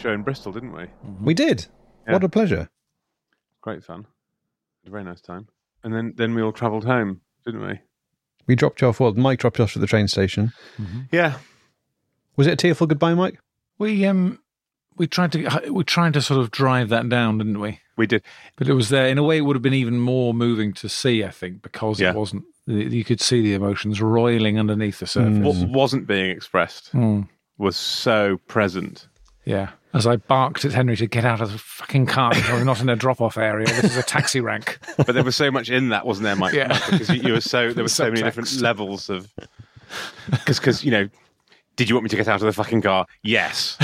show in Bristol, didn't we? We did. Yeah. What a pleasure. Great fun. Had a very nice time. And then we all travelled home, didn't we? We dropped you off. Well, Mike dropped you off at the train station. Yeah. Was it a tearful goodbye, Mike? We tried to sort of drive that down, didn't we? We did. But it was there. In a way, it would have been even more moving to see, I think, because it wasn't. You could see the emotions roiling underneath the surface. What wasn't being expressed was so present. Yeah. As I barked at Henry to get out of the fucking car, we're not in a drop-off area. This is a taxi rank. But there was so much in that, wasn't there, Mike? Yeah. Because you were there were so many different levels of. Because did you want me to get out of the fucking car? Yes.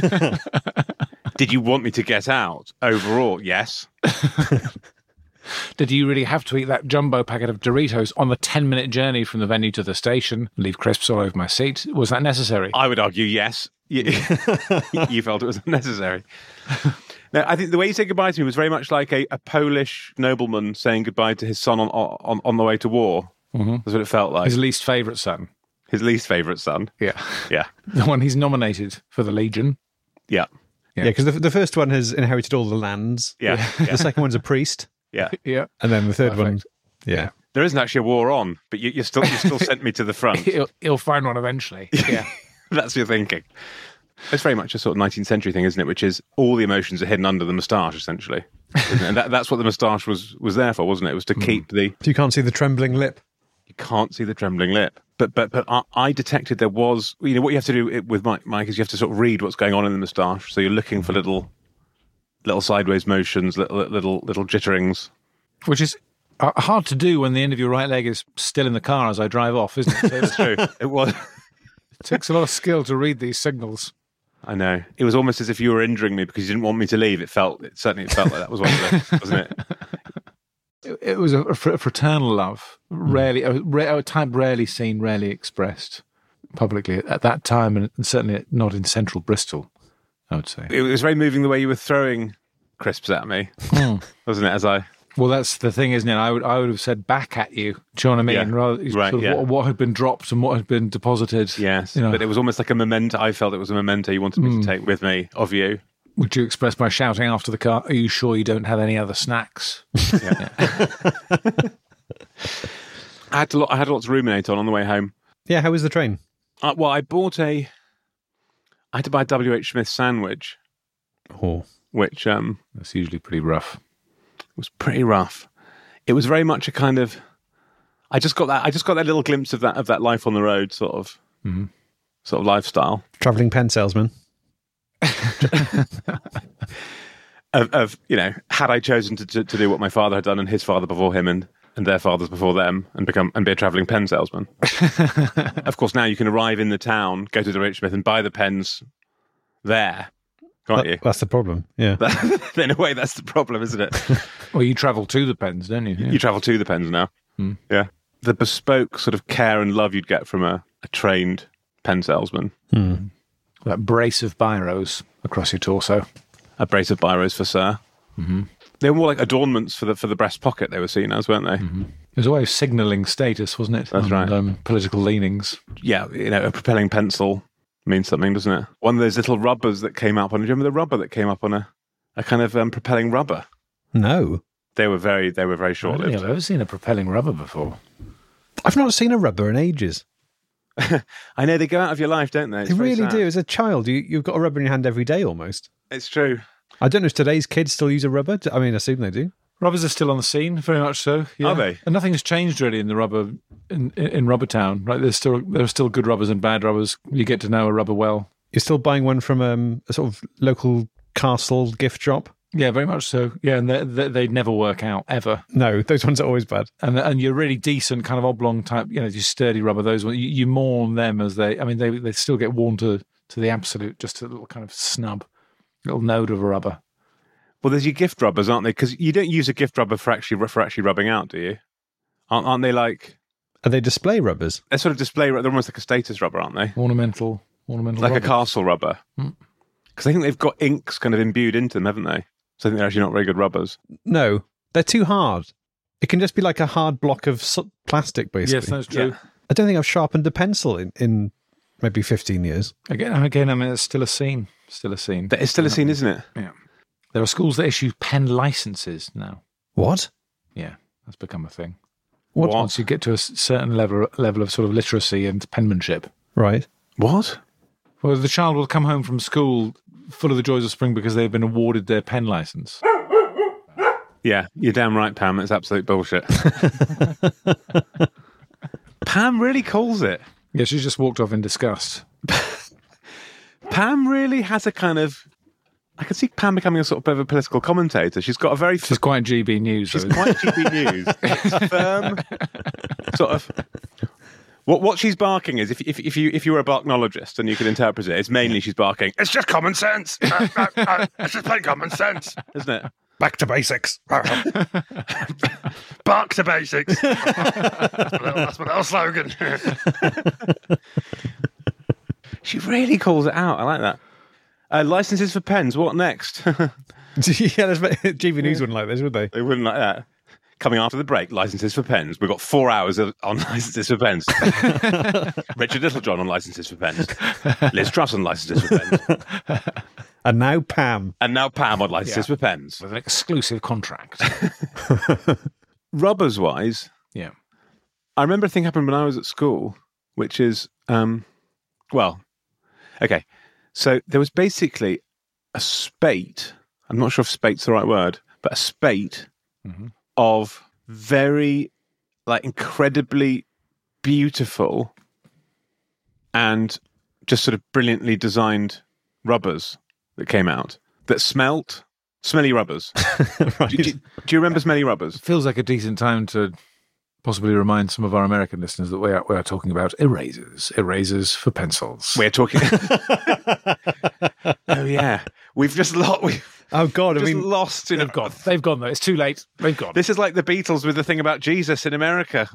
Did you want me to get out overall? Yes. Did you really have to eat that jumbo packet of Doritos on the 10-minute journey from the venue to the station? Leave crisps all over my seat. Was that necessary? I would argue yes. You felt it was unnecessary. Now, I think the way you said goodbye to me was very much like a Polish nobleman saying goodbye to his son on the way to war. That's what it felt like. His least favourite son. His least favourite son. Yeah. Yeah. The one he's nominated for the Legion. Yeah. Yeah, because the first one has inherited all the lands. Yeah. The second one's a priest. Yeah. Yeah. And then the third one. Yeah. There isn't actually a war on, but you still sent me to the front. He'll find one eventually. Yeah. That's your thinking. It's very much a sort of 19th century thing, isn't it? Which is all the emotions are hidden under the moustache, essentially. And that's what the moustache was there for, wasn't it? It was to keep the... So you can't see the trembling lip. You can't see the trembling lip. But I detected there was... what you have to do with Mike is you have to sort of read what's going on in the moustache. So you're looking for little sideways motions, little jitterings. Which is hard to do when the end of your right leg is still in the car as I drive off, isn't it? That's true. It was... It takes a lot of skill to read these signals. I know. It was almost as if you were injuring me because you didn't want me to leave. It certainly felt like that was one of them, wasn't it? It was a fraternal love, a type rarely seen, rarely expressed publicly at that time, and certainly not in central Bristol, I would say. It was very moving the way you were throwing crisps at me, wasn't it? Well, that's the thing, isn't it? I would have said back at you. Do you know what I mean? Yeah. Rather, sort of what had been dropped and what had been deposited. Yes, you know. But it was almost like a memento. I felt it was a memento you wanted me to take with me of you. Would you express by shouting after the car, "Are you sure you don't have any other snacks?" Yeah. I had lots to ruminate on the way home. Yeah, how was the train? Well, I had to buy a W.H. Smith sandwich, which That's usually pretty rough. was pretty rough. It was very much a kind of... I just got that little glimpse of that life on the road sort of lifestyle. Travelling pen salesman. of had I chosen to do what my father had done and his father before him and their fathers before them and be a travelling pen salesman. Of course, now you can arrive in the town, go to the Rich Smith and buy the pens there, can't you? That's the problem, yeah. In a way, that's the problem, isn't it? Well, you travel to the pens, don't you? Yeah. You travel to the pens now. Yeah. The bespoke sort of care and love you'd get from a trained pen salesman. That brace of biros across your torso. A brace of biros for sir. They were more like adornments for the breast pocket they were seen as, weren't they? It was a way of signalling status, wasn't it? That's right. Political leanings. Yeah, a propelling pencil means something, doesn't it? One of those little rubbers that came up on... Do you remember the rubber that came up on a kind of propelling rubber? No. They were very short-lived. I don't think I've ever seen a propelling rubber before. I've not seen a rubber in ages. I know, they go out of your life, don't they? It's They very really sad. do. As a child, you've got a rubber in your hand every day almost. It's true. I don't know if today's kids still use a rubber. I mean, I assume they do. Rubbers are still on the scene, very much so. Yeah. Are they? And nothing's changed really in the rubber in Rubber Town, right? There are still good rubbers and bad rubbers. You get to know a rubber well. You're still buying one from a sort of local castle gift shop? Yeah, very much so. Yeah, and they never work out ever. No, those ones are always bad. And you're really decent kind of oblong type, just sturdy rubber. Those ones you mourn them as they still get worn to the absolute, just a little kind of snub, little node of a rubber. Well, there's your gift rubbers, aren't they? Because you don't use a gift rubber for actually rubbing out, do you? Aren't they like... Are they display rubbers? They're sort of display... They're almost like a status rubber, aren't they? Ornamental like rubber. a castle rubber. Because I think they've got inks kind of imbued into them, haven't they? So I think they're actually not very good rubbers. No, they're too hard. It can just be like a hard block of plastic, basically. Yes, that's true. Yeah. I don't think I've sharpened a pencil in maybe 15 years. Again, I mean, it's still a scene. Still a scene. That is still a scene, isn't it? Yeah. There are schools that issue pen licenses now. What? Yeah, that's become a thing. What? Once you get to a certain level of sort of literacy and penmanship. Right. What? Well, the child will come home from school full of the joys of spring because they've been awarded their pen license. Yeah, you're damn right, Pam. It's absolute bullshit. Pam really calls it. Yeah, she's just walked off in disgust. Pam really has a kind of... I can see Pam becoming a sort of bit of a political commentator. She's got a very... She's quite GB News. She's quite GB News. It's firm, sort of... What she's barking is, if you were a barknologist and you could interpret it, it's mainly she's barking, it's just common sense. It's just plain common sense, isn't it? Back to basics. Bark to basics. That's my little slogan. She really calls it out. I like that. Licenses for pens. What next? Yeah, GB News wouldn't like this, would they? They wouldn't like that. Coming after the break, licenses for pens. We've got 4 hours on licenses for pens. Richard Littlejohn on licenses for pens. Liz Truss on licenses for pens. And now Pam. And now Pam on licenses for pens. With an exclusive contract. Rubbers-wise, Yeah. I remember a thing happened when I was at school, which is, okay. So there was basically a spate. I'm not sure if spate's the right word, but a spate of very, incredibly beautiful and just sort of brilliantly designed rubbers that came out that smelly rubbers. Right. Do you remember smelly rubbers? Feels like a decent time to possibly remind some of our American listeners that we are talking about erasers for pencils. We're talking. Oh yeah, we've just lost. Oh God! Lost. They've gone. They've gone though. It's too late. They've gone. This is like the Beatles with the thing about Jesus in America.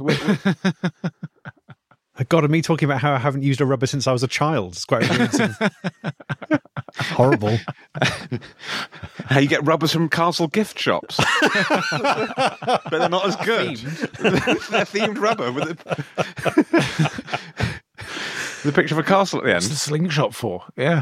God, and me talking about how I haven't used a rubber since I was a child. It's quite horrible. How you get rubbers from castle gift shops, but they're not as good. They're themed rubber with the picture of a castle at the end. What's the slingshot for? Yeah.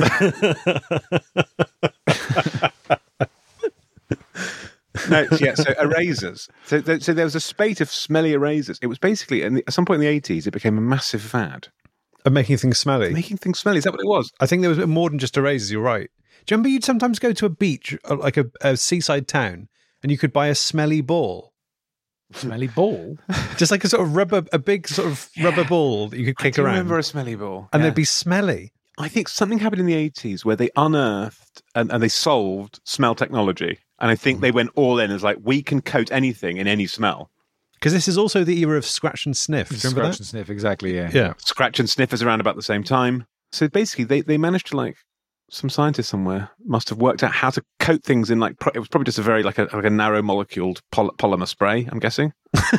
So erasers. So there was a spate of smelly erasers. It was basically, at some point in the 80s, it became a massive fad. Of making things smelly. Making things smelly. Is that what it was? I think there was more than just erasers, you're right. Do you remember you'd sometimes go to a beach, like a seaside town, and you could buy a smelly ball? Smelly ball? Just like a big sort of rubber ball that you could kick I around. remember a smelly ball. And Yeah. they'd be smelly. I think something happened in the 80s where they unearthed and they solved smell technology. And I think they went all in as we can coat anything in any smell. Because this is also the era of scratch and sniff. Do you remember Scratch and sniff, exactly, yeah. Yeah. Scratch and sniff is around about the same time. So basically, they managed to some scientist somewhere must have worked out how to coat things in it was probably just a very like a narrow moleculed polymer spray, I'm guessing.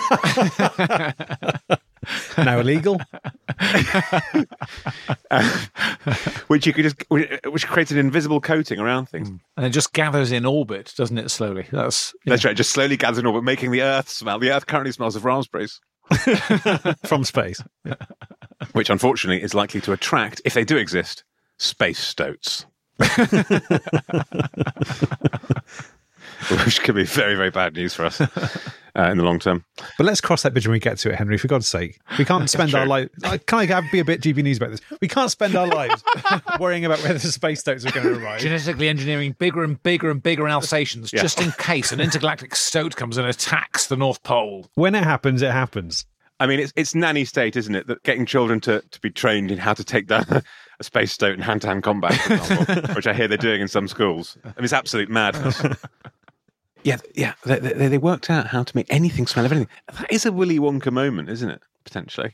Now illegal. Which creates an invisible coating around things. And it just gathers in orbit, doesn't it, slowly? That's right, just slowly gathers in orbit, making the Earth smell. The Earth currently smells of raspberries. From space. Yeah. Which unfortunately is likely to attract, if they do exist, space stoats. Which could be very, very bad news for us in the long term. But let's cross that bridge when we get to it, Henry, for God's sake. We can't spend our lives... Can I be a bit GB News about this? We can't spend our lives worrying about whether the space stoats are going to arrive. genetically engineering bigger and bigger and bigger Alsatians, just in case an intergalactic stoat comes and attacks the North Pole. When it happens, it happens. I mean, it's nanny state, isn't it? That getting children to be trained in how to take down a space stoat in hand-to-hand combat, for example, which I hear they're doing in some schools. I mean, it's absolute madness. Yeah. They worked out how to make anything smell of anything. That is a Willy Wonka moment, isn't it? Potentially.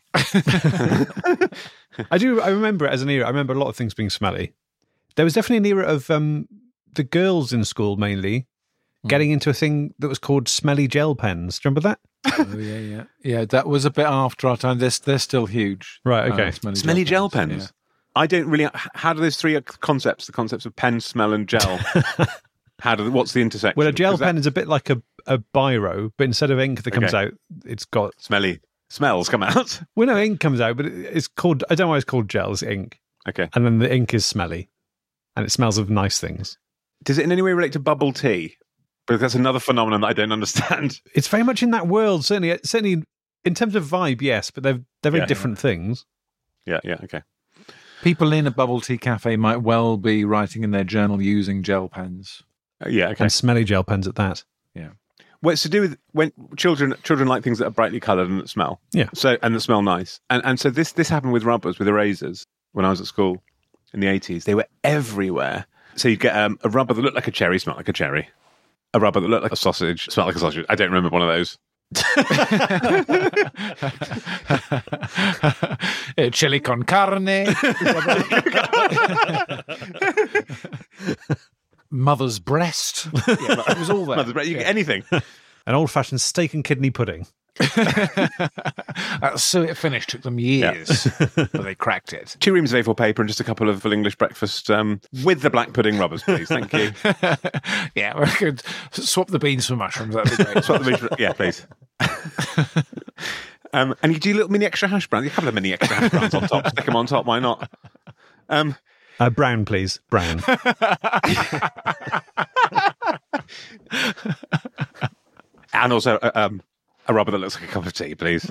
I remember it as an era. I remember a lot of things being smelly. There was definitely an era of the girls in school mainly getting into a thing that was called smelly gel pens. Do you remember that? Oh, yeah. That was a bit after our time. They're still huge. Right, okay. Smelly gel pens. Yeah. I don't really... How do those three concepts, the concepts of pen, smell and gel... What's the intersection? Well, a gel pen is a bit like a biro, but instead of ink that comes out, it's got... Smelly smells come out? Well, no, ink comes out, but it's called... I don't know why it's called gel, it's ink. Okay. And then the ink is smelly. and it smells of nice things. Does it in any way relate to bubble tea? Because that's another phenomenon that I don't understand. It's very much in that world, certainly in terms of vibe, yes, but they're very different things. Yeah, okay. People in a bubble tea cafe might well be writing in their journal using gel pens. Yeah, okay. And smelly gel pens at that. Yeah. Well, it's to do with when children like things that are brightly coloured and that smell. Yeah. So and that smell nice. And so this happened with rubbers, with erasers when I was at school in the 80s. They were everywhere. So you'd get a rubber that looked like a cherry, smelled like a cherry. A rubber that looked like a sausage, smelled like a sausage. I don't remember one of those. Chili con carne. Mother's breast. Yeah, it was all there. Mother's breast, you get anything. An old-fashioned steak and kidney pudding. So it finished. Took them years, but they cracked it. 2 reams of A4 paper and just a couple of full English breakfast with the black pudding rubbers, please. Thank you. Yeah, we could swap the beans for mushrooms. That'd be great. Swap the beans, yeah, please. And you do little mini extra hash browns. A couple of mini extra hash browns on top. Stick them on top. Why not? Brown, please. Brown. And also a rubber that looks like a cup of tea, please.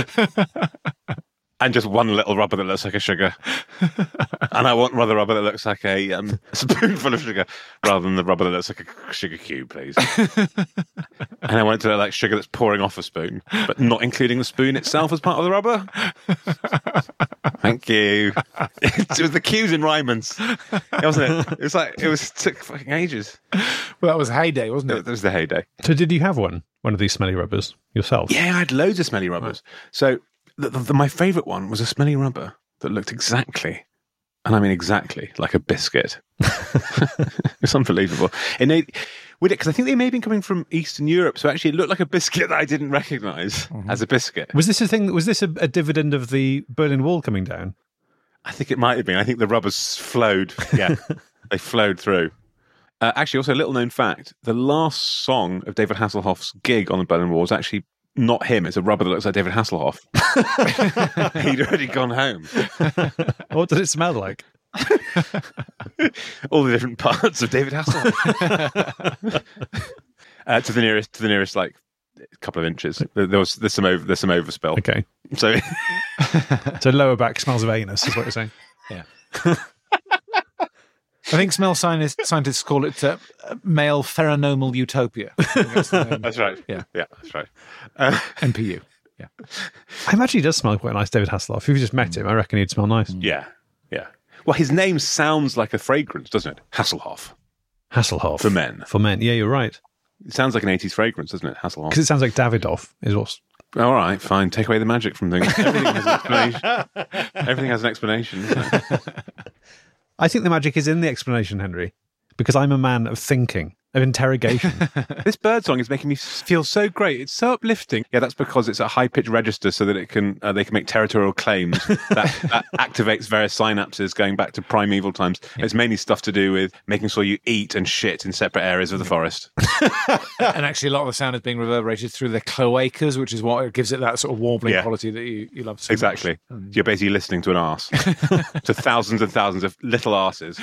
And just one little rubber that looks like a sugar. And I want rather rubber that looks like a spoonful of sugar rather than the rubber that looks like a sugar cube, please. And I want it to look like sugar that's pouring off a spoon, but not including the spoon itself as part of the rubber. Thank you. It was the cues in Ryman's, wasn't it? It took fucking ages. Well, that was heyday, wasn't it? It was the heyday. So did you have one of these smelly rubbers yourself? Yeah, I had loads of smelly rubbers. So my favourite one was a smelly rubber that looked exactly, and I mean exactly, like a biscuit. It's unbelievable. Because I think they may have been coming from Eastern Europe, so actually it looked like a biscuit that I didn't recognise as a biscuit. Was this a thing? Was this a dividend of the Berlin Wall coming down? I think it might have been. I think the rubbers flowed. Yeah, they flowed through. Actually, also a little known fact: the last song of David Hasselhoff's gig on the Berlin Wall was actually not him. It's a rubber that looks like David Hasselhoff. He'd already gone home. What does it smell like? All the different parts of David Hasselhoff. To the nearest like couple of inches. There's some overspill. Okay. So so lower back smells of anus is what you're saying. Yeah. I think smell scientists call it male pheromomal utopia. That's right. Yeah, that's right. NPU. Yeah. I imagine he does smell quite nice, David Hasselhoff. If you just met him, I reckon he'd smell nice. Yeah. Well, his name sounds like a fragrance, doesn't it? Hasselhoff. Hasselhoff. For men. For men, yeah, you're right. It sounds like an 80s fragrance, doesn't it? Hasselhoff. Because it sounds like Davidoff is what's... All right, fine. Take away the magic from things. Everything has an explanation. Everything has an explanation, isn't it? I think the magic is in the explanation, Henry, because I'm a man of thinking, of interrogation. This bird song is making me feel so great. It's so uplifting. Yeah, that's because it's a high-pitched register so that they can make territorial claims that activates various synapses going back to primeval times. Yeah. It's mainly stuff to do with making sure you eat and shit in separate areas of the forest. And actually, a lot of the sound is being reverberated through the cloacas, which is what gives it that sort of warbling quality that you love so exactly. much. You're basically listening to an arse. To thousands and thousands of little arses.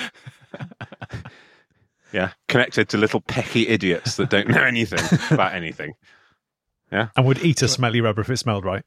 Yeah, connected to little pecky idiots that don't know anything about anything. Yeah, and would eat a smelly rubber if it smelled right.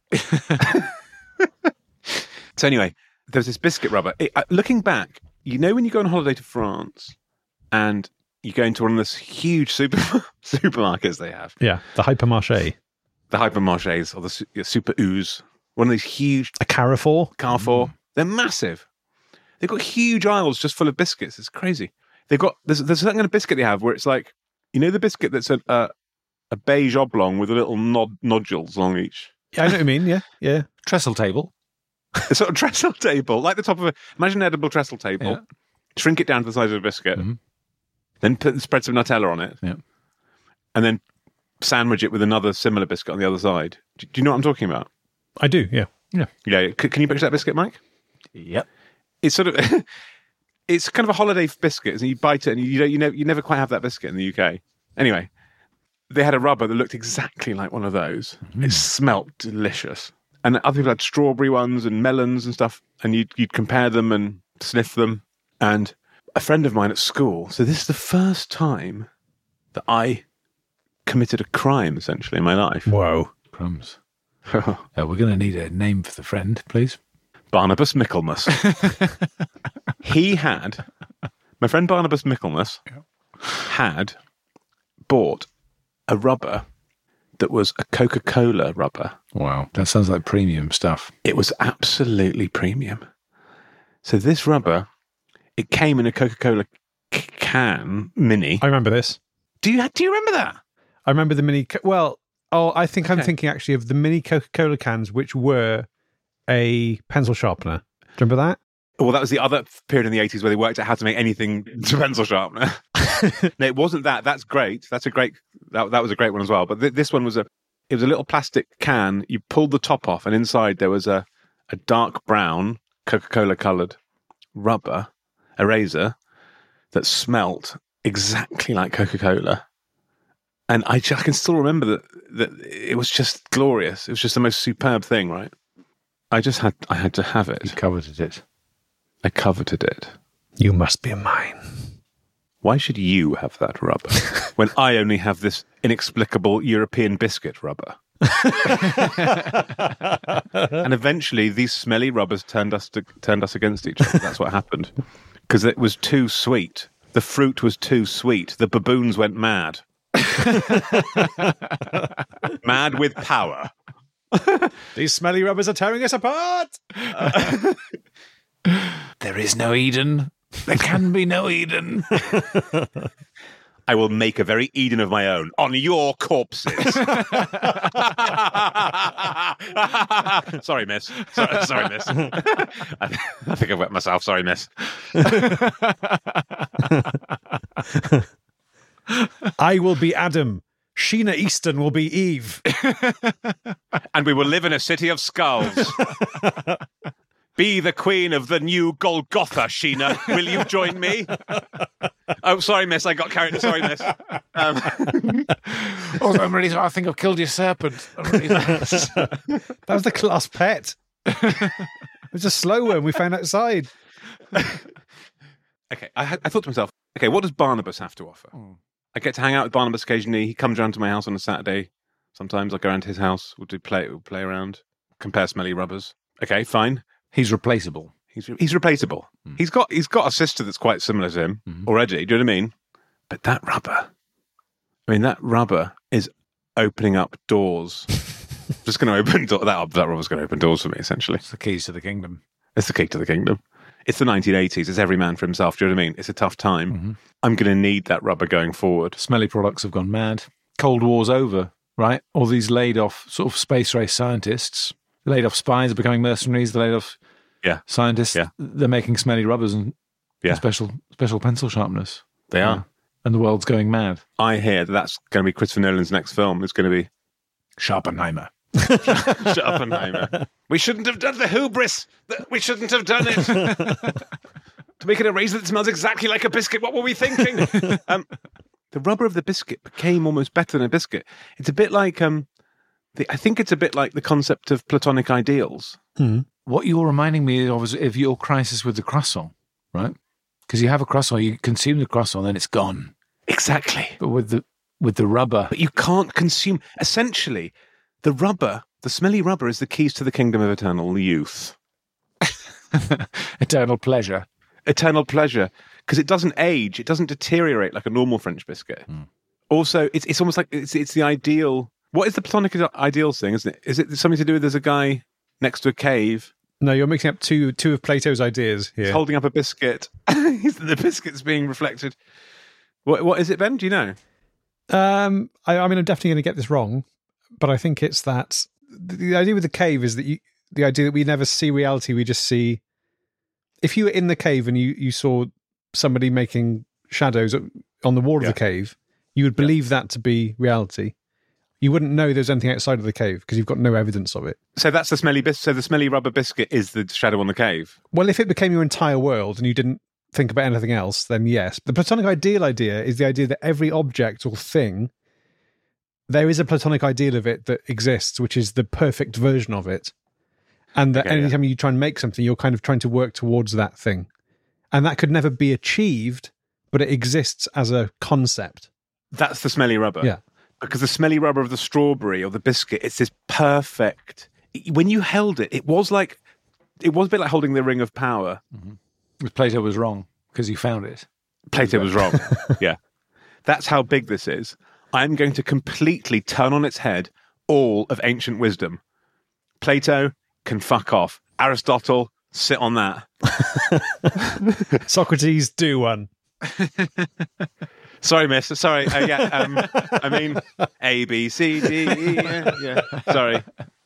So anyway, there's this biscuit rubber. Looking back, you know when you go on holiday to France and you go into one of those huge supermarkets they have. Yeah, the hypermarché. The hypermarchés or the super ooze. One of these huge... A Carrefour. They're massive. They've got huge aisles just full of biscuits. It's crazy. They've got there's a certain kind of biscuit they have where it's like, you know, the biscuit that's a beige oblong with a little nodules along each. Yeah, I know what you mean. Yeah. Trestle table. A sort of trestle table, like the top of imagine an edible trestle table. Yeah. Shrink it down to the size of a biscuit, then spread some Nutella on it, and then sandwich it with another similar biscuit on the other side. Do you know what I'm talking about? I do. Yeah. Can you picture that biscuit, Mike? Yep. It's sort of. It's kind of a holiday biscuit, and you bite it, and you never quite have that biscuit in the UK. Anyway, they had a rubber that looked exactly like one of those. It smelt delicious, and other people had strawberry ones and melons and stuff, and you'd compare them and sniff them. And a friend of mine at school. So this is the first time that I committed a crime, essentially, in my life. Whoa. Crumbs. We're going to need a name for the friend, please. Barnabas Michaelmas. My friend Barnabas Michaelmas had bought a rubber that was a Coca-Cola rubber. Wow, that sounds like premium stuff. It was absolutely premium. So this rubber, it came in a Coca-Cola can mini. I remember this. Do you remember that? I remember the mini. I think I'm thinking actually of the mini Coca-Cola cans, which were a pencil sharpener. Do you remember that? Well, that was the other period in the 80s where they worked out how to make anything to pencil sharpener. No, it wasn't that. That's great. That was a great one as well. But this one was a little plastic can. You pulled the top off, and inside there was a dark brown Coca-Cola coloured rubber eraser that smelt exactly like Coca-Cola. And I can still remember that it was just glorious. It was just the most superb thing, right? I had to have it. You coveted it. I coveted it. You must be mine. Why should you have that rubber when I only have this inexplicable European biscuit rubber? And eventually these smelly rubbers turned us against each other. That's what happened. Because it was too sweet. The fruit was too sweet. The baboons went mad. Mad with power. These smelly rubbers are tearing us apart. There is no Eden. There can be no Eden. I will make a very Eden of my own on your corpses. Sorry, miss. Sorry, miss. I think I've wet myself. Sorry, miss. I will be Adam. Sheena Easton will be Eve. And we will live in a city of skulls. Be the queen of the new Golgotha, Sheena. Will you join me? Oh, sorry, miss. I got carried. Sorry, miss. Also, I'm really sorry. I think I've killed your serpent. That was the class pet. It was a slow one we found outside. Okay, I thought to myself, okay, what does Barnabas have to offer? I get to hang out with Barnabas occasionally. He comes around to my house on a Saturday. Sometimes I go around to his house. We'll play around, compare smelly rubbers. Okay, fine. He's replaceable. He's replaceable. He's got a sister that's quite similar to him already. Do you know what I mean? But that rubber is opening up doors. Just going to open that rubber's going to open doors for me. Essentially, It's the keys to the kingdom. it's the key to the kingdom. It's the 1980s. It's every man for himself. Do you know what I mean? It's a tough time. I'm going to need that rubber going forward. Smelly products have gone mad. Cold War's over, right? All these laid off sort of space race scientists, laid off spies are becoming mercenaries. The laid off scientists, they're making smelly rubbers and special pencil sharpeners. They are. And the world's going mad. I hear that's going to be Christopher Nolan's next film. It's going to be Sharpenheimer. Oppenheimer. We shouldn't have done the hubris. We shouldn't have done it. To make it a razor that smells exactly like a biscuit. What were we thinking? The rubber of the biscuit became almost better than a biscuit. It's a bit like I think it's a bit like the concept of platonic ideals. What you're reminding me of is your crisis with the croissant, right? Because you have a croissant, you consume the croissant, then it's gone. Exactly. But with the rubber, But you can't consume. Essentially, the rubber, the smelly rubber, is the keys to the kingdom of eternal youth. eternal pleasure. Eternal pleasure. Because it doesn't age. It doesn't deteriorate like a normal French biscuit. Also, it's almost like it's the ideal. What is the platonic ideal thing, isn't it? Is it something to do with there's a guy next to a cave? No, you're mixing up two of Plato's ideas here. He's holding up a biscuit. The biscuit's being reflected. What is it, Ben? Do you know? I mean, I'm definitely going to get this wrong, but I think it's that the idea with the cave is that the idea that we never see reality, we just see. If you were in the cave and you saw somebody making shadows on the wall of the cave, you would believe that to be reality. You wouldn't know there's anything outside of the cave because you've got no evidence of it. So that's the smelly biscuit. So the smelly rubber biscuit is the shadow on the cave. Well, if it became your entire world and you didn't think about anything else, then yes. The platonic ideal idea is the idea that every object or thing, there is a platonic ideal of it that exists, which is the perfect version of it. And that anytime you try and make something, you're kind of trying to work towards that thing. And that could never be achieved, but it exists as a concept. That's the smelly rubber. Yeah. Because the smelly rubber of the strawberry or the biscuit, it's this perfect... When you held it, it was a bit like holding the ring of power. Mm-hmm. Plato was wrong because he found it. Plato was wrong. Yeah. That's how big this is. I'm going to completely turn on its head all of ancient wisdom. Plato can fuck off. Aristotle, sit on that. Socrates, do one. Sorry, miss. Sorry. I mean, A, B, C, D, E. Yeah. Sorry.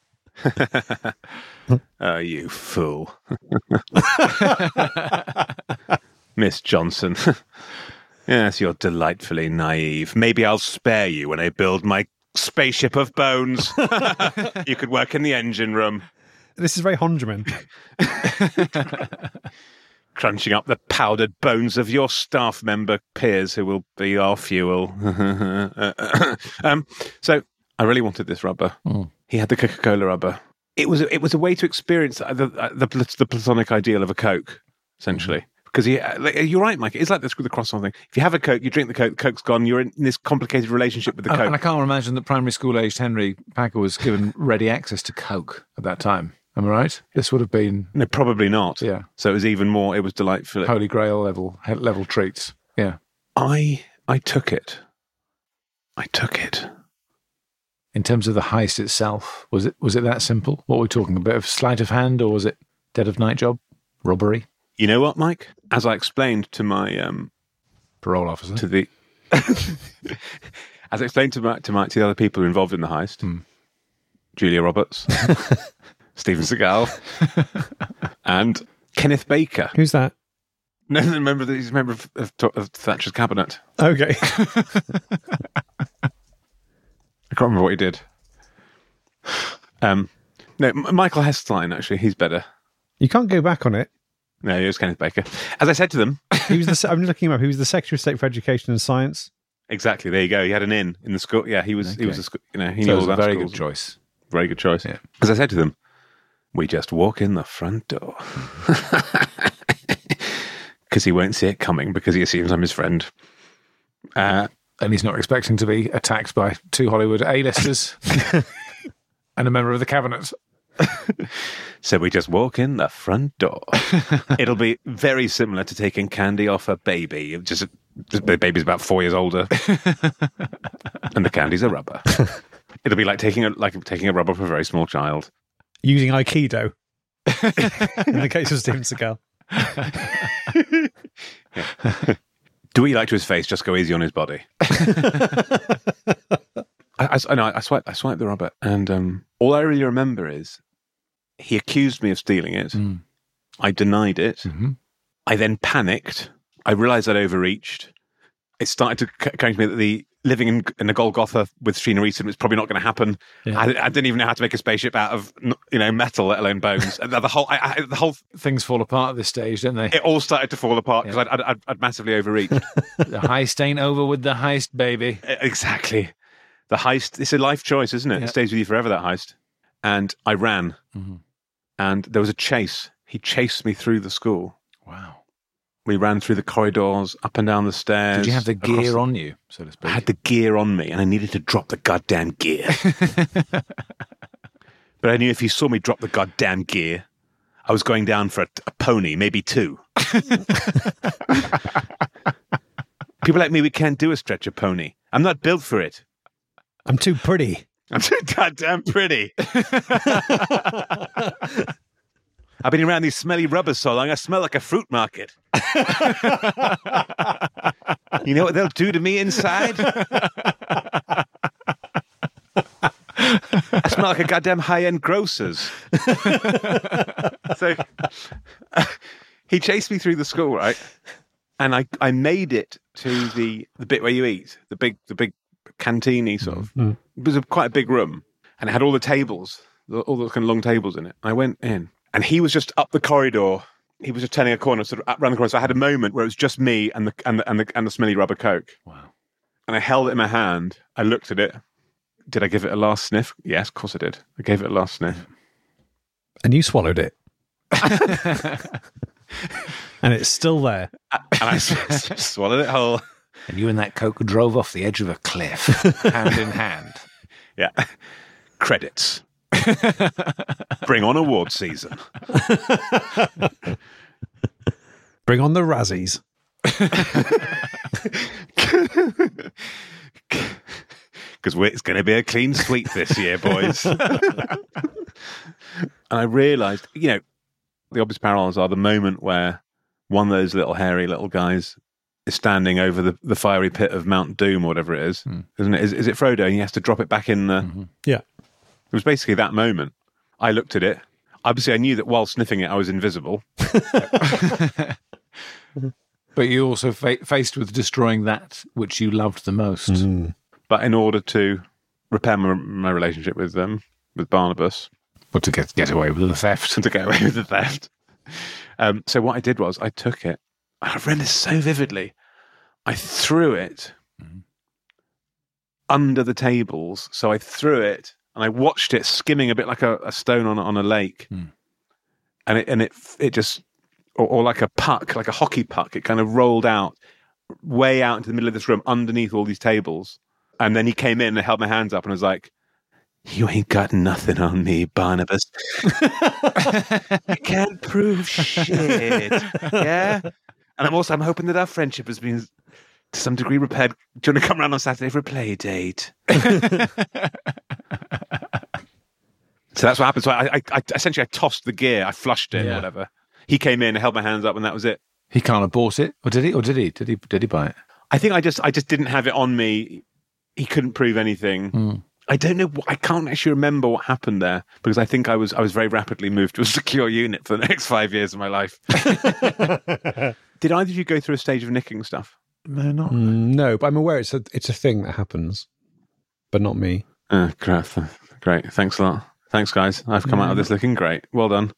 Oh, you fool. Miss Johnson. Yes, you're delightfully naive. Maybe I'll spare you when I build my spaceship of bones. You could work in the engine room. This is very Honderman. Crunching up the powdered bones of your staff member peers who will be our fuel. So I really wanted this rubber. He had the Coca-Cola rubber. It was a way to experience the platonic ideal of a Coke, essentially. Because you're right, Mike. It's like the croissant thing. If you have a Coke, you drink the Coke, the Coke's gone. You're in this complicated relationship with the Coke. And I can't imagine that primary school-aged Henry Packer was given ready access to Coke at that time. Am I right? This would have been... No, probably not. Yeah. So it was even more... It was delightful. Holy Grail level treats. Yeah. I took it. In terms of the heist itself, was it that simple? What were we talking? A bit of sleight of hand, or was it dead of night job? Robbery? You know what, Mike? As I explained to my... parole officer? To the... As I explained to the other people involved in the heist, Julia Roberts... Steven Seagal, and Kenneth Baker. Who's that? No, he's a member of Thatcher's cabinet. Okay. I can't remember what he did. No, Michael Hestline, actually, he's better. You can't go back on it. No, it was Kenneth Baker. As I said to them... I'm looking him up. He was the Secretary of State for Education and Science. Exactly, there you go. He had an in the school. Yeah, he was a school, he knew so all that. Very good choice. Very good choice. Yeah. As I said to them, we just walk in the front door. Because he won't see it coming because he assumes I'm his friend. And he's not expecting to be attacked by two Hollywood A-listers and a member of the cabinet. So we just walk in the front door. It'll be very similar to taking candy off a baby. Just the baby's about 4 years older. And the candy's a rubber. It'll be like taking a rubber off a very small child. Using Aikido. In the case of Steven Seagal. Yeah. Do what you like to his face, just go easy on his body. I swiped the rubber, and all I really remember is he accused me of stealing it. I denied it. Mm-hmm. I then panicked. I realised I'd overreached. It started to come to me that the living in a Golgotha with Sheena Easton was probably not going to happen. Yeah. I didn't even know how to make a spaceship out of metal, let alone bones. the whole things fall apart at this stage, don't they? It all started to fall apart because I'd massively overreached. The heist ain't over with the heist, baby. Exactly. The heist. It's a life choice, isn't it? Yeah. It stays with you forever. That heist. And I ran, and there was a chase. He chased me through the school. Wow. We ran through the corridors, up and down the stairs. Did you have the gear on you, so to speak? I had the gear on me, and I needed to drop the goddamn gear. But I knew if he saw me drop the goddamn gear, I was going down for a pony, maybe two. People like me, we can't do a stretcher pony. I'm not built for it. I'm too pretty. I'm too goddamn pretty. I've been around these smelly rubbers so long, I smell like a fruit market. You know what they'll do to me inside? I smell like a goddamn high-end grocer's. So he chased me through the school, right? And I made it to the bit where you eat, the big canteen-y sort of. Mm. It was quite a big room, and it had all the tables, all those kind of long tables in it. I went in. And he was just up the corridor. He was just turning a corner, sort of around the corner. So I had a moment where it was just me and the smelly rubber Coke. Wow! And I held it in my hand. I looked at it. Did I give it a last sniff? Yes, of course I did. I gave it a last sniff. And you swallowed it. And it's still there. And I swallowed it whole. And you and that Coke drove off the edge of a cliff, hand in hand. Yeah. Credits. Bring on award season. Bring on the Razzies. Because it's going to be a clean sweep this year, boys. And I realised, the obvious parallels are the moment where one of those little hairy little guys is standing over the fiery pit of Mount Doom, or whatever it is, isn't it? Is it Frodo? And he has to drop it back in the... Mm-hmm. Yeah. It was basically that moment. I looked at it. Obviously, I knew that while sniffing it, I was invisible. But you also faced with destroying that which you loved the most. Mm. But in order to repair my relationship with Barnabas... Or to get away with the theft. To get away with the theft. So what I did was I took it. I remember this so vividly. I threw it under the tables. So I threw it and I watched it skimming a bit like a stone on a lake. And it just, or like a puck, like a hockey puck, it kind of rolled out way out into the middle of this room underneath all these tables. And then he came in and held my hands up and was like, "You ain't got nothing on me, Barnabas. You can't prove shit." Yeah? And I'm hoping that our friendship has been to some degree repaired. Do you want to come around on Saturday for a play date? So that's what happened. So I essentially tossed the gear, I flushed it or whatever. He came in and held my hands up and that was it. He can't have bought it, or did he? Or did he? Did he buy it? I think I just didn't have it on me. He couldn't prove anything. I don't know. I can't actually remember what happened there because I think I was very rapidly moved to a secure unit for the next 5 years of my life. Did either of you go through a stage of nicking stuff? No, not. No, but I'm aware it's a thing that happens, but not me. Great. Thanks a lot. Thanks, guys. I've come out of this looking great. Well done.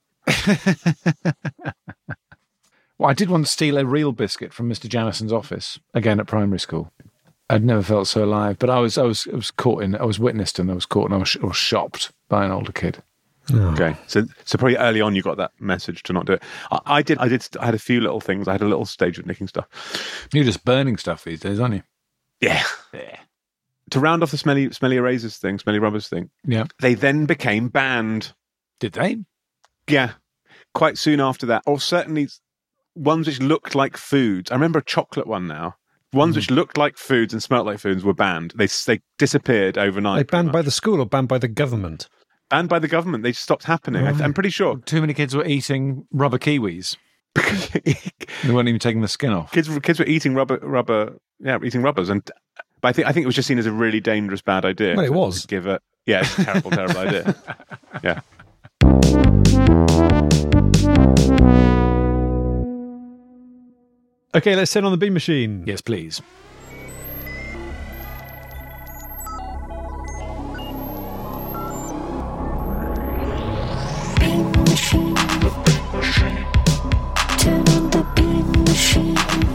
Well, I did once steal a real biscuit from Mr. Jamison's office again at primary school. I'd never felt so alive, but I was caught in. I was witnessed and I was caught and I was shopped by an older kid. Oh. Okay, so probably early on you got that message to not do it. I had a few little things. I had a little stage of nicking stuff. You're just burning stuff these days, aren't you? Yeah. To round off the smelly erasers thing, smelly rubbers thing. Yeah. They then became banned. Did they? Yeah, quite soon after that, or certainly ones which looked like foods. I remember a chocolate one now. Ones which looked like foods and smelt like foods were banned. They disappeared overnight. They banned by the school or banned by the government? Banned by the government. They stopped happening. I'm pretty sure. Too many kids were eating rubber kiwis. They weren't even taking the skin off. Kids were eating rubber. Yeah, eating rubbers. But I think it was just seen as a really dangerous, bad idea. Well, it was. It's a terrible idea. Yeah. Okay, let's turn on the bean machine. Yes, please. Bean machine. Turn on the bean machine.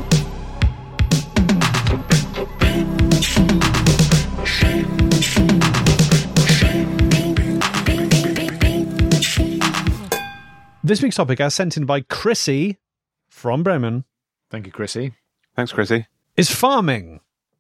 Bean machine. Bean machine. This week's topic, as sent in by Chrissy from Bremen. Thank you, Chrissy. Thanks, Chrissy. Is farming.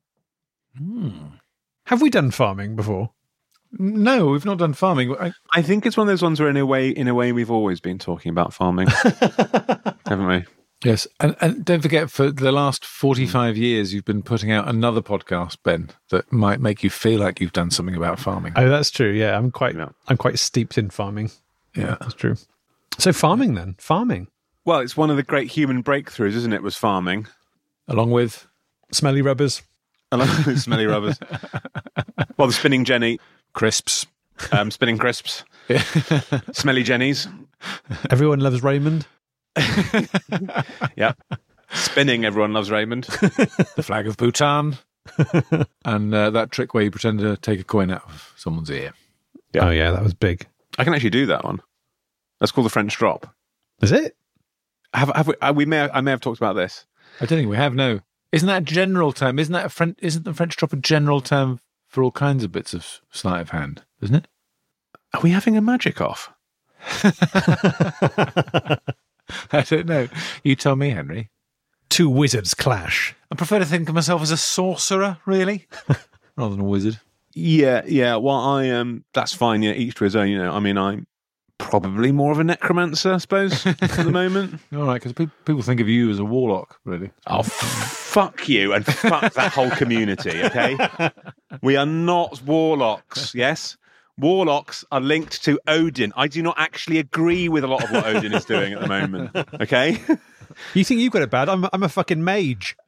Have we done farming before? No, we've not done farming. I think it's one of those ones where in a way we've always been talking about farming. Haven't we? Yes, and don't forget, for the last 45 years, you've been putting out another podcast, Ben, that might make you feel like you've done something about farming. Oh, that's true. Yeah, I'm quite steeped in farming. Yeah, that's true. So farming then. Well, it's one of the great human breakthroughs, isn't it, was farming. Along with? Smelly rubbers. Along with smelly rubbers. Well, the spinning jenny. Crisps. Spinning crisps. Yeah. Smelly jennies. Everyone loves Raymond. Yeah. Spinning, everyone loves Raymond. The flag of Bhutan. And that trick where you pretend to take a coin out of someone's ear. Yeah. Oh, yeah, that was big. I can actually do that one. That's called the French drop. Is it? I may have talked about this. I don't think we have. No, isn't that a general term? Isn't the French drop a general term for all kinds of bits of sleight of hand? Isn't it? Are we having a magic off? I don't know. You tell me, Henry. Two wizards clash. I prefer to think of myself as a sorcerer, really, rather than a wizard. Yeah. Well, I am. That's fine. Yeah, each to his own. I mean, I'm probably more of a necromancer, I suppose, at the moment. All right, because people think of you as a warlock, really. Oh, fuck you and fuck that whole community. Okay, we are not warlocks. Yes. Warlocks are linked to Odin. I do not actually agree with a lot of what Odin is doing at the moment. Okay? You think you've got it bad? I'm a fucking mage.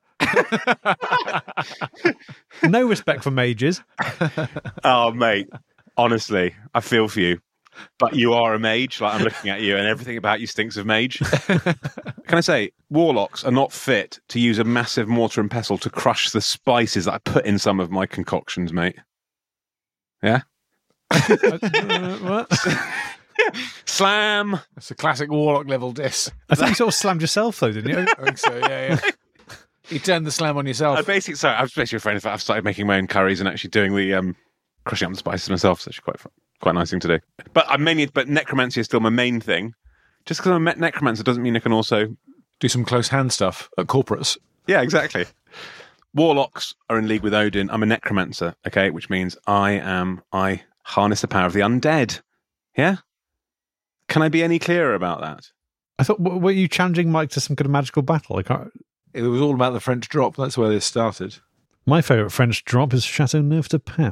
No respect for mages. Oh, mate. Honestly, I feel for you. But you are a mage. Like, I'm looking at you and everything about you stinks of mage. Can I say, warlocks are not fit to use a massive mortar and pestle to crush the spices that I put in some of my concoctions, mate. Yeah? What? Slam. It's a classic warlock level diss. I think you sort of slammed yourself, though, didn't you? I think so, yeah. You turned the slam on yourself. I'm basically afraid of that. I've started making my own curries and actually doing the crushing up the spices myself. So it's actually quite a nice thing to do. But necromancy is still my main thing. Just because I'm a necromancer doesn't mean I can also do some close hand stuff at corporates. Yeah, exactly. Warlocks are in league with Odin. I'm a necromancer, okay, which means I harness the power of the undead. Yeah? Can I be any clearer about that? I thought, were you challenging Mike to some kind of magical battle? I can't. It was all about the French drop. That's where this started. My favourite French drop is Chateau Neuf de Pep.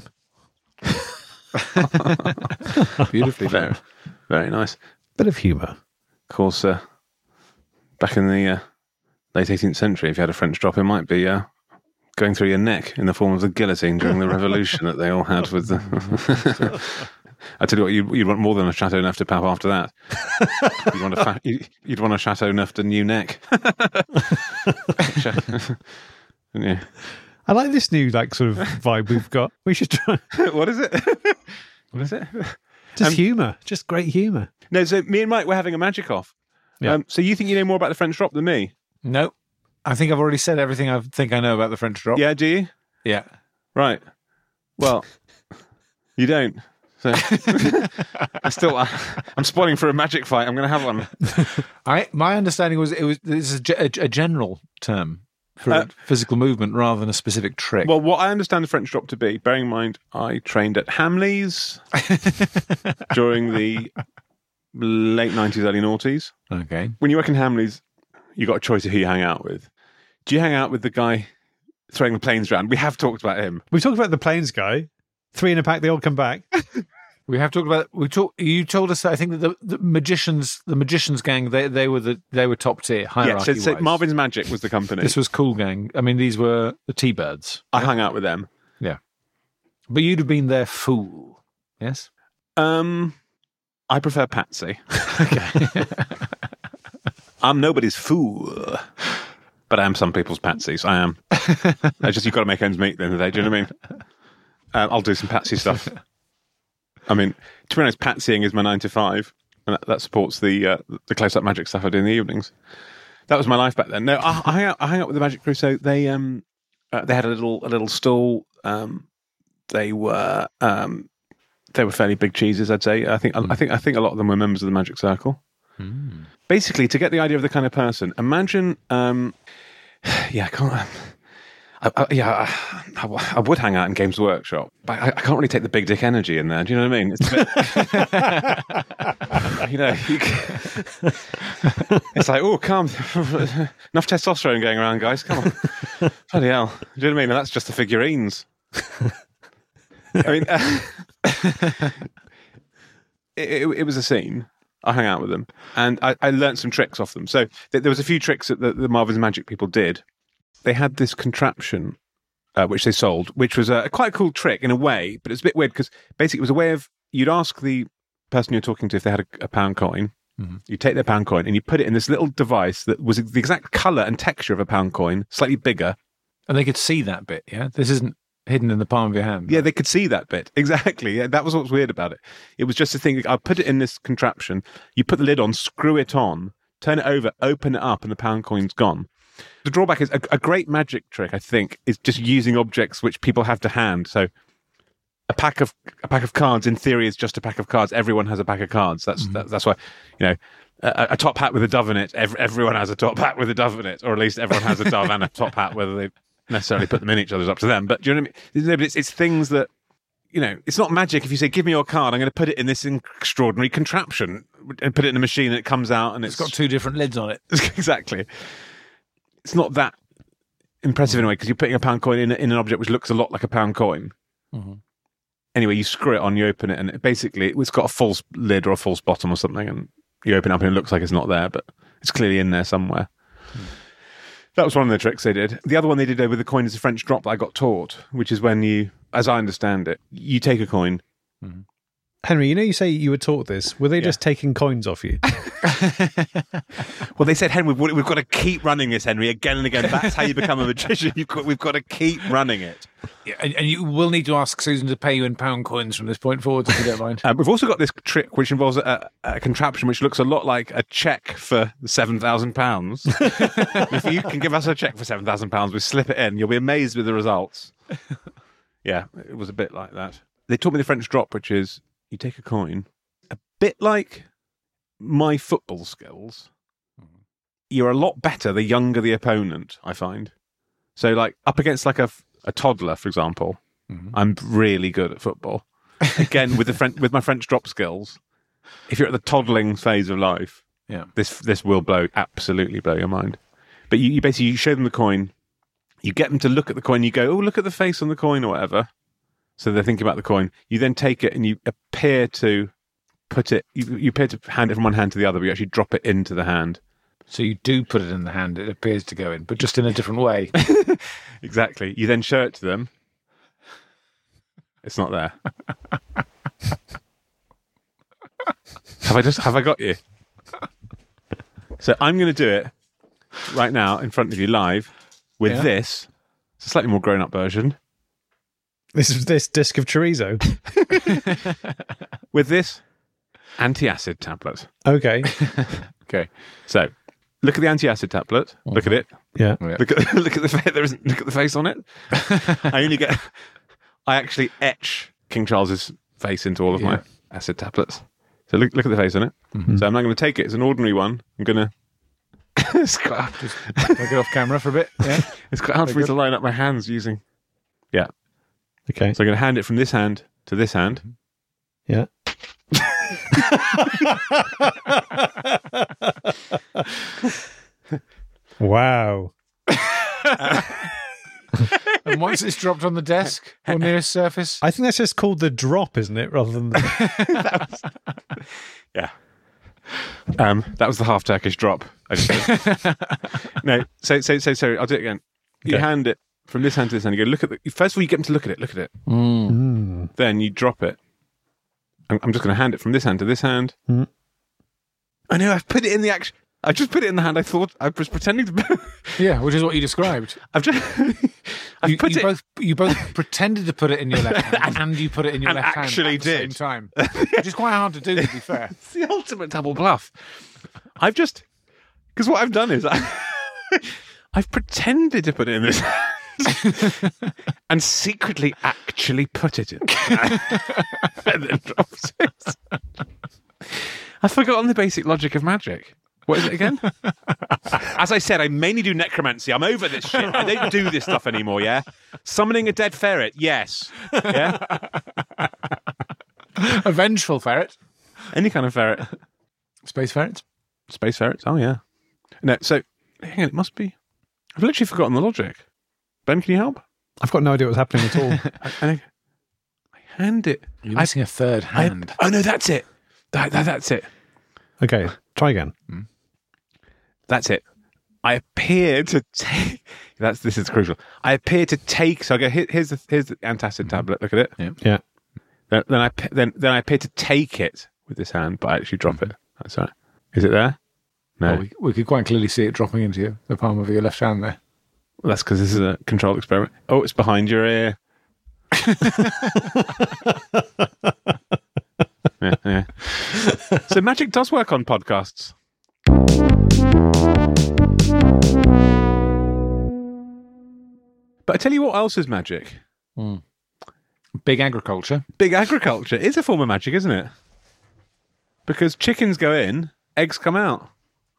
Beautifully done. Very nice. Bit of humour. Of course, back in the late 18th century, if you had a French drop, it might be going through your neck in the form of the guillotine during the revolution that they all had with the... I tell you what, you'd want more than a Chateau Neuf de Pape after that. You'd want a Chateau Neuf de new neck. Yeah. I like this new sort of vibe we've got. We should try. What is it? What is it? Just humour. Just great humour. No, so me and Mike were having a magic off. Yeah. So you think you know more about the French drop than me? No. I think I've already said everything I think I know about the French drop. Yeah, do you? Yeah. Right. Well, you don't. So I'm spoiling for a magic fight. I'm going to have one. My understanding was this is a general term for physical movement rather than a specific trick. Well, what I understand the French drop to be, bearing in mind I trained at Hamleys during the late 90s, early noughties. Okay. When you work in Hamleys, you got a choice of who you hang out with. Do you hang out with the guy throwing the planes around? We have talked about him. We've talked about the planes guy. 3 in a pack, they all come back. We have talked about. You told us that I think that the magicians gang, they were top tier hierarchy. Yeah, so Marvin's Magic was the company. This was Cool Gang. I mean, these were the T-Birds. I hung out with them. Yeah, but you'd have been their fool. Yes. I prefer Patsy. Okay. I'm nobody's fool, but I am some people's Patsies. I am. You've got to make ends meet at the end of the day. Do you know what I mean? I'll do some Patsy stuff. I mean, to be honest, Patsying is my 9 to 5, and that supports the close-up magic stuff I do in the evenings. That was my life back then. No, I hang out with the Magic Crew. So they had a little stall. They were fairly big cheeses, I'd say. I think a lot of them were members of the Magic Circle. Mm. Basically, to get the idea of the kind of person, imagine. I can't. I would hang out in Games Workshop, but I can't really take the big dick energy in there. Do you know what I mean? It's it's like, oh, come, enough testosterone going around, guys. Come on, bloody hell. Do you know what I mean? And that's just the figurines. I mean, it was a scene. I hung out with them, and I learnt some tricks off them. So there was a few tricks that the Marvin's Magic people did. They had this contraption, which they sold, which was quite a cool trick in a way, but it's a bit weird because basically it was a way of, you'd ask the person you're talking to if they had a pound coin. Mm-hmm. You take their pound coin and you put it in this little device that was the exact colour and texture of a pound coin, slightly bigger. And they could see that bit, yeah? This isn't hidden in the palm of your hand. Yeah, they could see that bit. Exactly. Yeah, that was what was weird about it. It was just a thing. I'll put it in this contraption. You put the lid on, screw it on, turn it over, open it up, and the pound coin's gone. The drawback is a great magic trick, I think, is just using objects which people have to hand. So a pack of cards, in theory, is just a pack of cards. Everyone has a pack of cards. That's why, a top hat with a dove in it. Everyone has a top hat with a dove in it, or at least everyone has a dove and a top hat, whether they necessarily put them in each other's up to them. But do you know what I mean? It's things that, it's not magic. If you say, give me your card, I'm going to put it in this extraordinary contraption and put it in a machine and it comes out and It's got 2 different lids on it. Exactly. It's not that impressive in a way because you're putting a pound coin in an object which looks a lot like a pound coin. Mm-hmm. Anyway, you screw it on, you open it, and it's got a false lid or a false bottom or something, and you open it up and it looks like it's not there, but it's clearly in there somewhere. That was one of the tricks they did. The other one they did with the coin is a French drop that I got taught, which is when you, as I understand it, you take a coin. Mm-hmm. Henry, you say you were taught this. Were they just taking coins off you? Well, they said, Henry, we've got to keep running this, Henry, again and again. That's how you become a magician. We've got to keep running it. Yeah, and you will need to ask Susan to pay you in pound coins from this point forward, if you don't mind. We've also got this trick which involves a contraption which looks a lot like a cheque for £7,000. If you can give us a cheque for £7,000, we slip it in. You'll be amazed with the results. Yeah, it was a bit like that. They taught me the French drop, which is you take a coin, a bit like my football skills. You're a lot better the younger the opponent, I find. So, like, up against like a toddler, for example, I'm really good at football. Again, with my French drop skills, if you're at the toddling phase of life, this will absolutely blow your mind. But you basically show them the coin, you get them to look at the coin, you go, oh, look at the face on the coin or whatever. So they're thinking about the coin. You then take it and you appear to put it, you appear to hand it from one hand to the other, but you actually drop it into the hand. So you do put it in the hand, it appears to go in, but just in a different way. Exactly. You then show it to them. It's not there. Have I got you? So I'm going to do it right now in front of you live with this. It's a slightly more grown-up version. This is this disc of chorizo. With this anti-acid tablet. Okay. Okay. So look at the anti-acid tablet. Look at it. Yeah. Look at the face. Look at the face on it. I actually etch King Charles's face into all of my acid tablets. So look at the face on it. Mm-hmm. So I'm not going to take it as an ordinary one. I'm going to just take it off camera for a bit. Yeah. It's quite hard for me to line up my hands using. Yeah. Okay. So I'm going to hand it from this hand to this hand. Yeah. Wow. And once it's dropped on the desk or nearest surface, I think that's just called the drop, isn't it? Rather than yeah. That was the half Turkish drop. I just did. No. So I'll do it again. You hand it from this hand to this hand. You go, look at the. First of all, you get them to look at it. Look at it. Mm. Then you drop it. I'm just going to hand it from this hand to this hand. Mm. I know. I've put it in the action. I just put it in the hand. I thought I was pretending to. Yeah, which is what you described. You both pretended to put it in your left hand and you put it in your left hand at the same time, which is quite hard to do. To be fair, it's the ultimate double bluff. Because what I've done is I've pretended to put it in this hand and secretly actually put it in and then dropped it. I've forgotten the basic logic of magic. What is it again? As I said, I mainly do necromancy. I'm over this shit. I don't do this stuff anymore, yeah? Summoning a dead ferret, yes. Yeah? A vengeful ferret. Any kind of ferret. Space ferrets? Space ferrets, oh yeah. No, so, hang on, it must be... I've literally forgotten the logic. Ben, can you help? I've got no idea what's happening at all. I hand it... You're missing a third hand. Oh no, that's it. That's it. Okay, try again. That's it. I appear to take. This is crucial. I appear to take. So I go. Here's the antacid tablet. Look at it. Yeah. Then I appear to take it with this hand, but I actually drop it. That's right. Is it there? No. Well, we could quite clearly see it dropping into the palm of your left hand there. Well, that's because this is a controlled experiment. Oh, it's behind your ear. Yeah. So magic does work on podcasts. But I tell you what else is magic. Big agriculture. Big agriculture is a form of magic, isn't it? Because chickens go in eggs come out.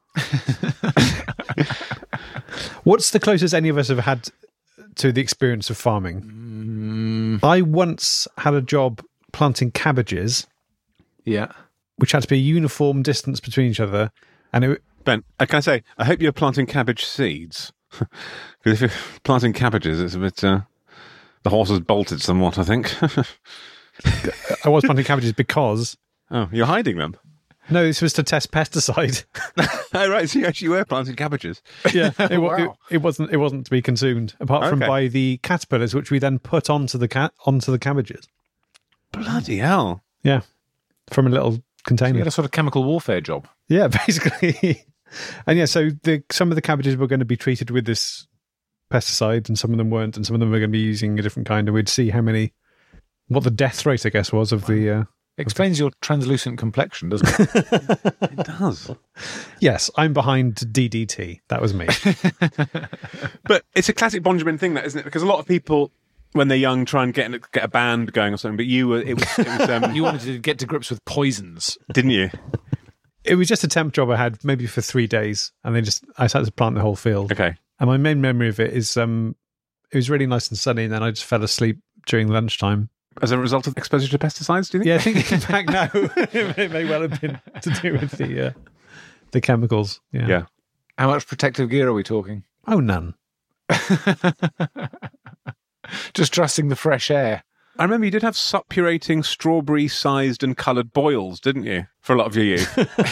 What's the closest any of us have had to the experience of farming? I once had a job planting cabbages, Yeah. which had to be a uniform distance between each other, and it, Ben, can I say, I hope you're planting cabbage seeds. Because if you're planting cabbages, it's a bit... the horse has bolted somewhat, I think. I was planting cabbages because Oh, you're hiding them? no, this was to test pesticide. Oh, right, so you actually were planting cabbages. Yeah, Wow. it wasn't to be consumed, apart from Okay. by the caterpillars, which we then put onto the cabbages. Bloody hell. Yeah, from a little You container. had a sort of chemical warfare job. Yeah, basically. And yeah, so some of the cabbages were going to be treated with this pesticide, and some of them weren't, and some of them were going to be using a different kind, and we'd see what the death rate, I guess, was of the. Explains your translucent complexion, doesn't it? It does. Yes, I'm behind DDT. That was me. But it's a classic Bonjamin thing, that isn't it? Because a lot of people, when they're young, try and get a band going or something. But you were, it was You wanted to get to grips with poisons. didn't you? It was just a temp job I had, maybe for 3 days, and I had to plant the whole field. Okay. And my main memory of it is, it was really nice and sunny, and then I just fell asleep during lunchtime. As a result of exposure to pesticides, do you think? Yeah, I think in fact now it may well have been to do with the chemicals. Yeah. Yeah. How much protective gear are we talking? Oh, none. Just trusting the fresh air. I remember you did have suppurating strawberry-sized and coloured boils, didn't you? For a lot of your youth.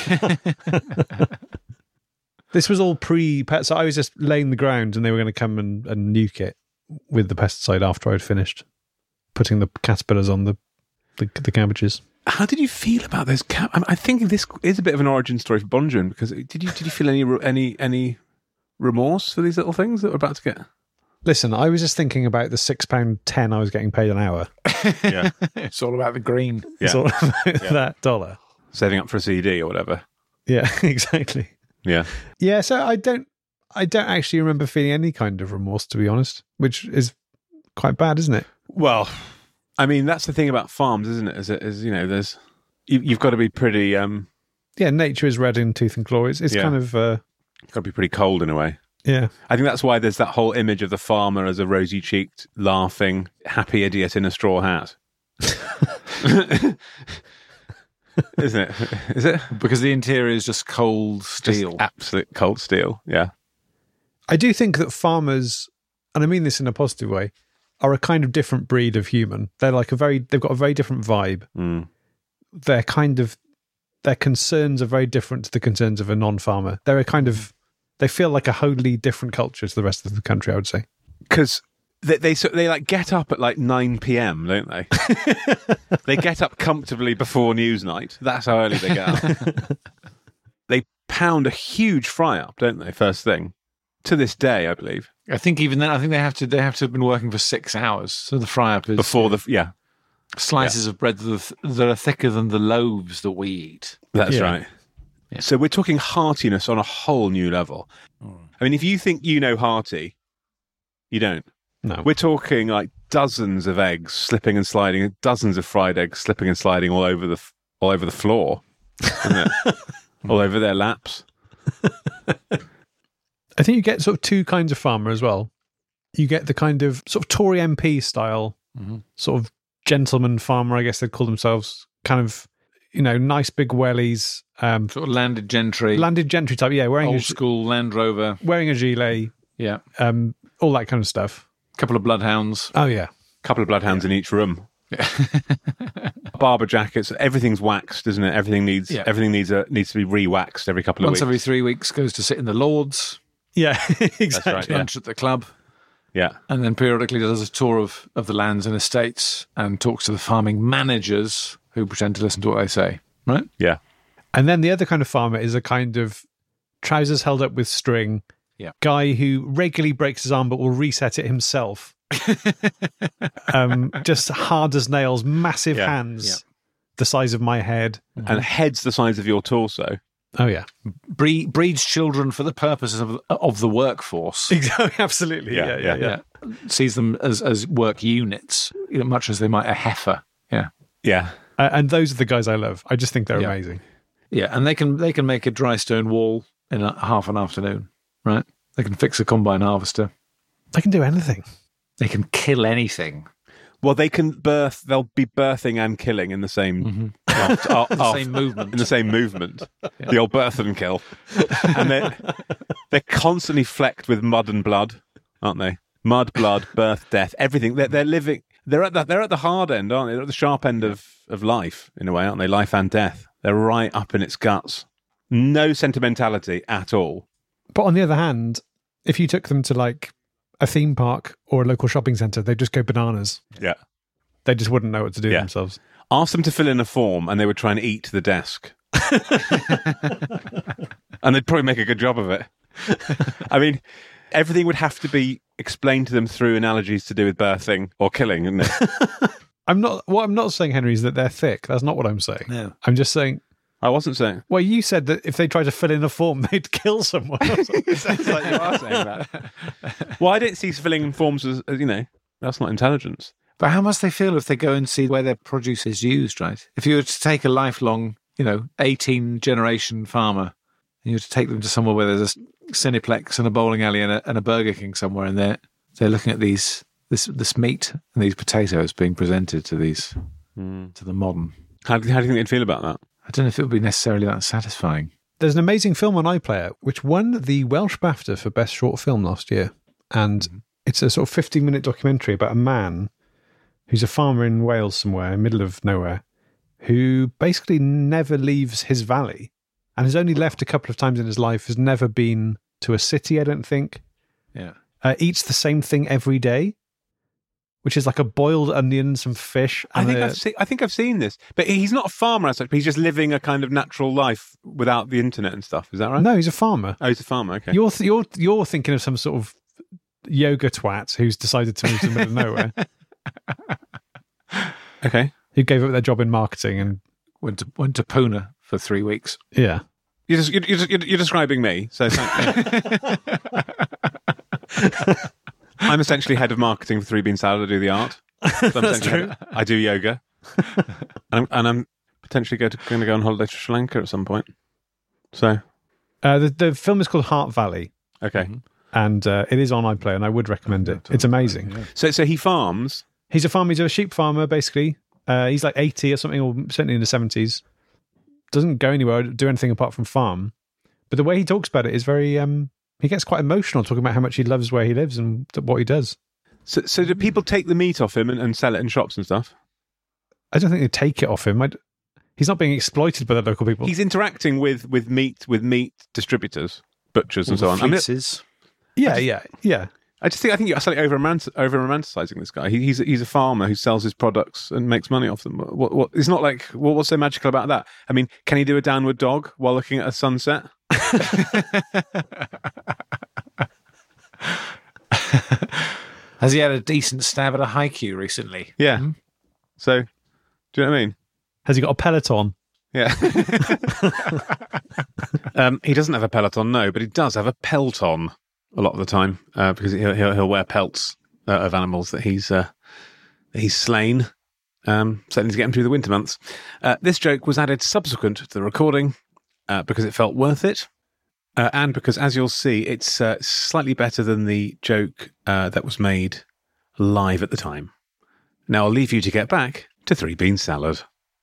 This was all pre-pet, so I was just laying the ground, and they were going to come and nuke it with the pesticide after I'd finished putting the caterpillars on the cabbages. How did you feel about those? I think this is a bit of an origin story for Bonjamin, because did you feel any remorse for these little things that were about to get? Listen, I was just thinking about the £6.10 I was getting paid an hour. Yeah, It's all about the green. yeah. It's all about that dollar. Saving up for a CD or whatever. Yeah, exactly. Yeah, Yeah, so I don't actually remember feeling any kind of remorse, to be honest, which is quite bad, isn't it? well, I mean that's the thing about farms, isn't it? Is you know, you've got to be pretty Yeah, nature is red in tooth and claw. It's Yeah. kind of got to be pretty cold in a way. yeah. I think that's why there's that whole image of the farmer as a rosy-cheeked, laughing, happy idiot in a straw hat. Isn't it? Is it? Because the interior is just cold Just steel. absolute cold steel. Yeah. I do think that farmers, and I mean this in a positive way, are a kind of different breed of human. They're like they've got a very different vibe. Mm. Their concerns are very different to the concerns of a non-farmer. They're they feel like a wholly different culture to the rest of the country, I would say. Because they like get up at like 9 p.m, don't they? They get up comfortably before Newsnight. That's how early they get up. They pound a huge fry up, don't they? First thing. To this day, I believe. I think even then, I think they have to have been working for 6 hours. So the fry up is Before the slices of bread that are thicker than the loaves that we eat. That's Yeah. right. Yeah. So we're talking heartiness on a whole new level. I mean, if you think you know hearty, you don't. No. We're talking like dozens of eggs slipping and sliding, dozens of fried eggs slipping and sliding all over the floor, isn't it? All over their laps. I think you get sort of two kinds of farmer as well. You get the kind of sort of Tory MP style, sort of gentleman farmer, I guess they'd call themselves, kind of, nice big wellies. Sort of landed gentry. Landed gentry type, yeah, wearing Old school Land Rover. wearing a gilet, Yeah. all that kind of stuff. Couple of bloodhounds. Oh, yeah. Couple of bloodhounds in each room. Barber jackets. Everything's waxed, isn't it? Everything needs to be re-waxed every couple of Once weeks. every 3 weeks goes to sit in the Lords, Yeah, exactly. right, yeah. lunch at the club, Yeah. and then periodically does a tour of the lands and estates and talks to the farming managers who pretend to listen to what they say. Right? Yeah. And then the other kind of farmer is a kind of trousers held up with string guy who regularly breaks his arm but will reset it himself. Just hard as nails, massive hands, the size of my head. And heads the size of your torso. Oh, yeah. Breeds children for the purposes of the workforce. Absolutely. Yeah. Sees them as work units, much as they might a heifer. Yeah. Yeah. And those are the guys I love. I just think they're amazing. Yeah, and they can make a dry stone wall in half an afternoon, right? They can fix a combine harvester. They can do anything. They can kill anything. Well, they can birth. They'll be birthing and killing in the same Same movement. In the same movement. Yeah. The old birth and kill, and they're constantly flecked with mud and blood, aren't they? Mud, blood, birth, death, everything. They're living. They're at the hard end, aren't they? They're at the sharp end of life in a way, aren't they? Life and death. They're right up in its guts. No sentimentality at all. But on the other hand, if you took them to like a theme park or a local shopping centre, they'd just go bananas. Yeah. They just wouldn't know what to do themselves. Ask them to fill in a form and they would try and eat the desk. And they'd probably make a good job of it. I mean, everything would have to be explained to them through analogies to do with birthing or killing, isn't it? What I'm not saying, Henry, is that they're thick. That's not what I'm saying. No. I'm just saying... I wasn't saying. Well, you said that if they tried to fill in a form, they'd kill someone. It sounds like you are saying that. Well, I don't see filling in forms as that's not intelligence. But how must they feel if they go and see where their produce is used, right? If you were to take a lifelong, 18-generation farmer, and you were to take them to somewhere where there's a Cineplex and a bowling alley and a Burger King somewhere, and they're looking at this meat and these potatoes being presented to to the modern. How do you think they'd feel about that? I don't know if it would be necessarily that satisfying. There's an amazing film on iPlayer which won the Welsh BAFTA for Best Short Film last year. And it's a sort of 15-minute documentary about a man who's a farmer in Wales somewhere, in the middle of nowhere, who basically never leaves his valley and has only left a couple of times in his life, has never been to a city, I don't think. Yeah. Eats the same thing every day, which is like a boiled onion, some fish. I think I've seen this, but he's not a farmer as such. But he's just living a kind of natural life without the internet and stuff. Is that right? No, he's a farmer. Oh, he's a farmer. Okay. You're thinking of some sort of yoga twat who's decided to move to the middle of nowhere. Okay. Who gave up their job in marketing and went to Pune for 3 weeks. Yeah. You're describing me. So I'm essentially head of marketing for Three Bean Salad. I do the art. So That's true. I do yoga, and I'm potentially going to go on holiday to Sri Lanka at some point. So, the film is called Heart Valley. Okay, and it is on iPlayer, and I would recommend it. It's amazing. Yeah. So he farms. He's a farmer. He's a sheep farmer, basically. He's like 80 or something, or certainly in the 70s. Doesn't go anywhere, do anything apart from farm. But the way he talks about it is very. He gets quite emotional talking about how much he loves where he lives and what he does. So do people take the meat off him and sell it in shops and stuff? I don't think they take it off him. He's not being exploited by the local people. He's interacting with meat distributors, butchers, and so on. Yeah. I think you're slightly over romanticizing this guy. He's a farmer who sells his products and makes money off them. What? It's not like what's so magical about that? I mean, can he do a downward dog while looking at a sunset? Has he had a decent stab at a haiku recently? Yeah. Mm-hmm. So, do you know what I mean? Has he got a Peloton? Yeah. He doesn't have a Peloton, no, but he does have a Pelton a lot of the time because he'll wear pelts of animals that he's slain, certainly to get him through the winter months. This joke was added subsequent to the recording because it felt worth it. And because, as you'll see, it's slightly better than the joke that was made live at the time. Now I'll leave you to get back to Three Bean Salad.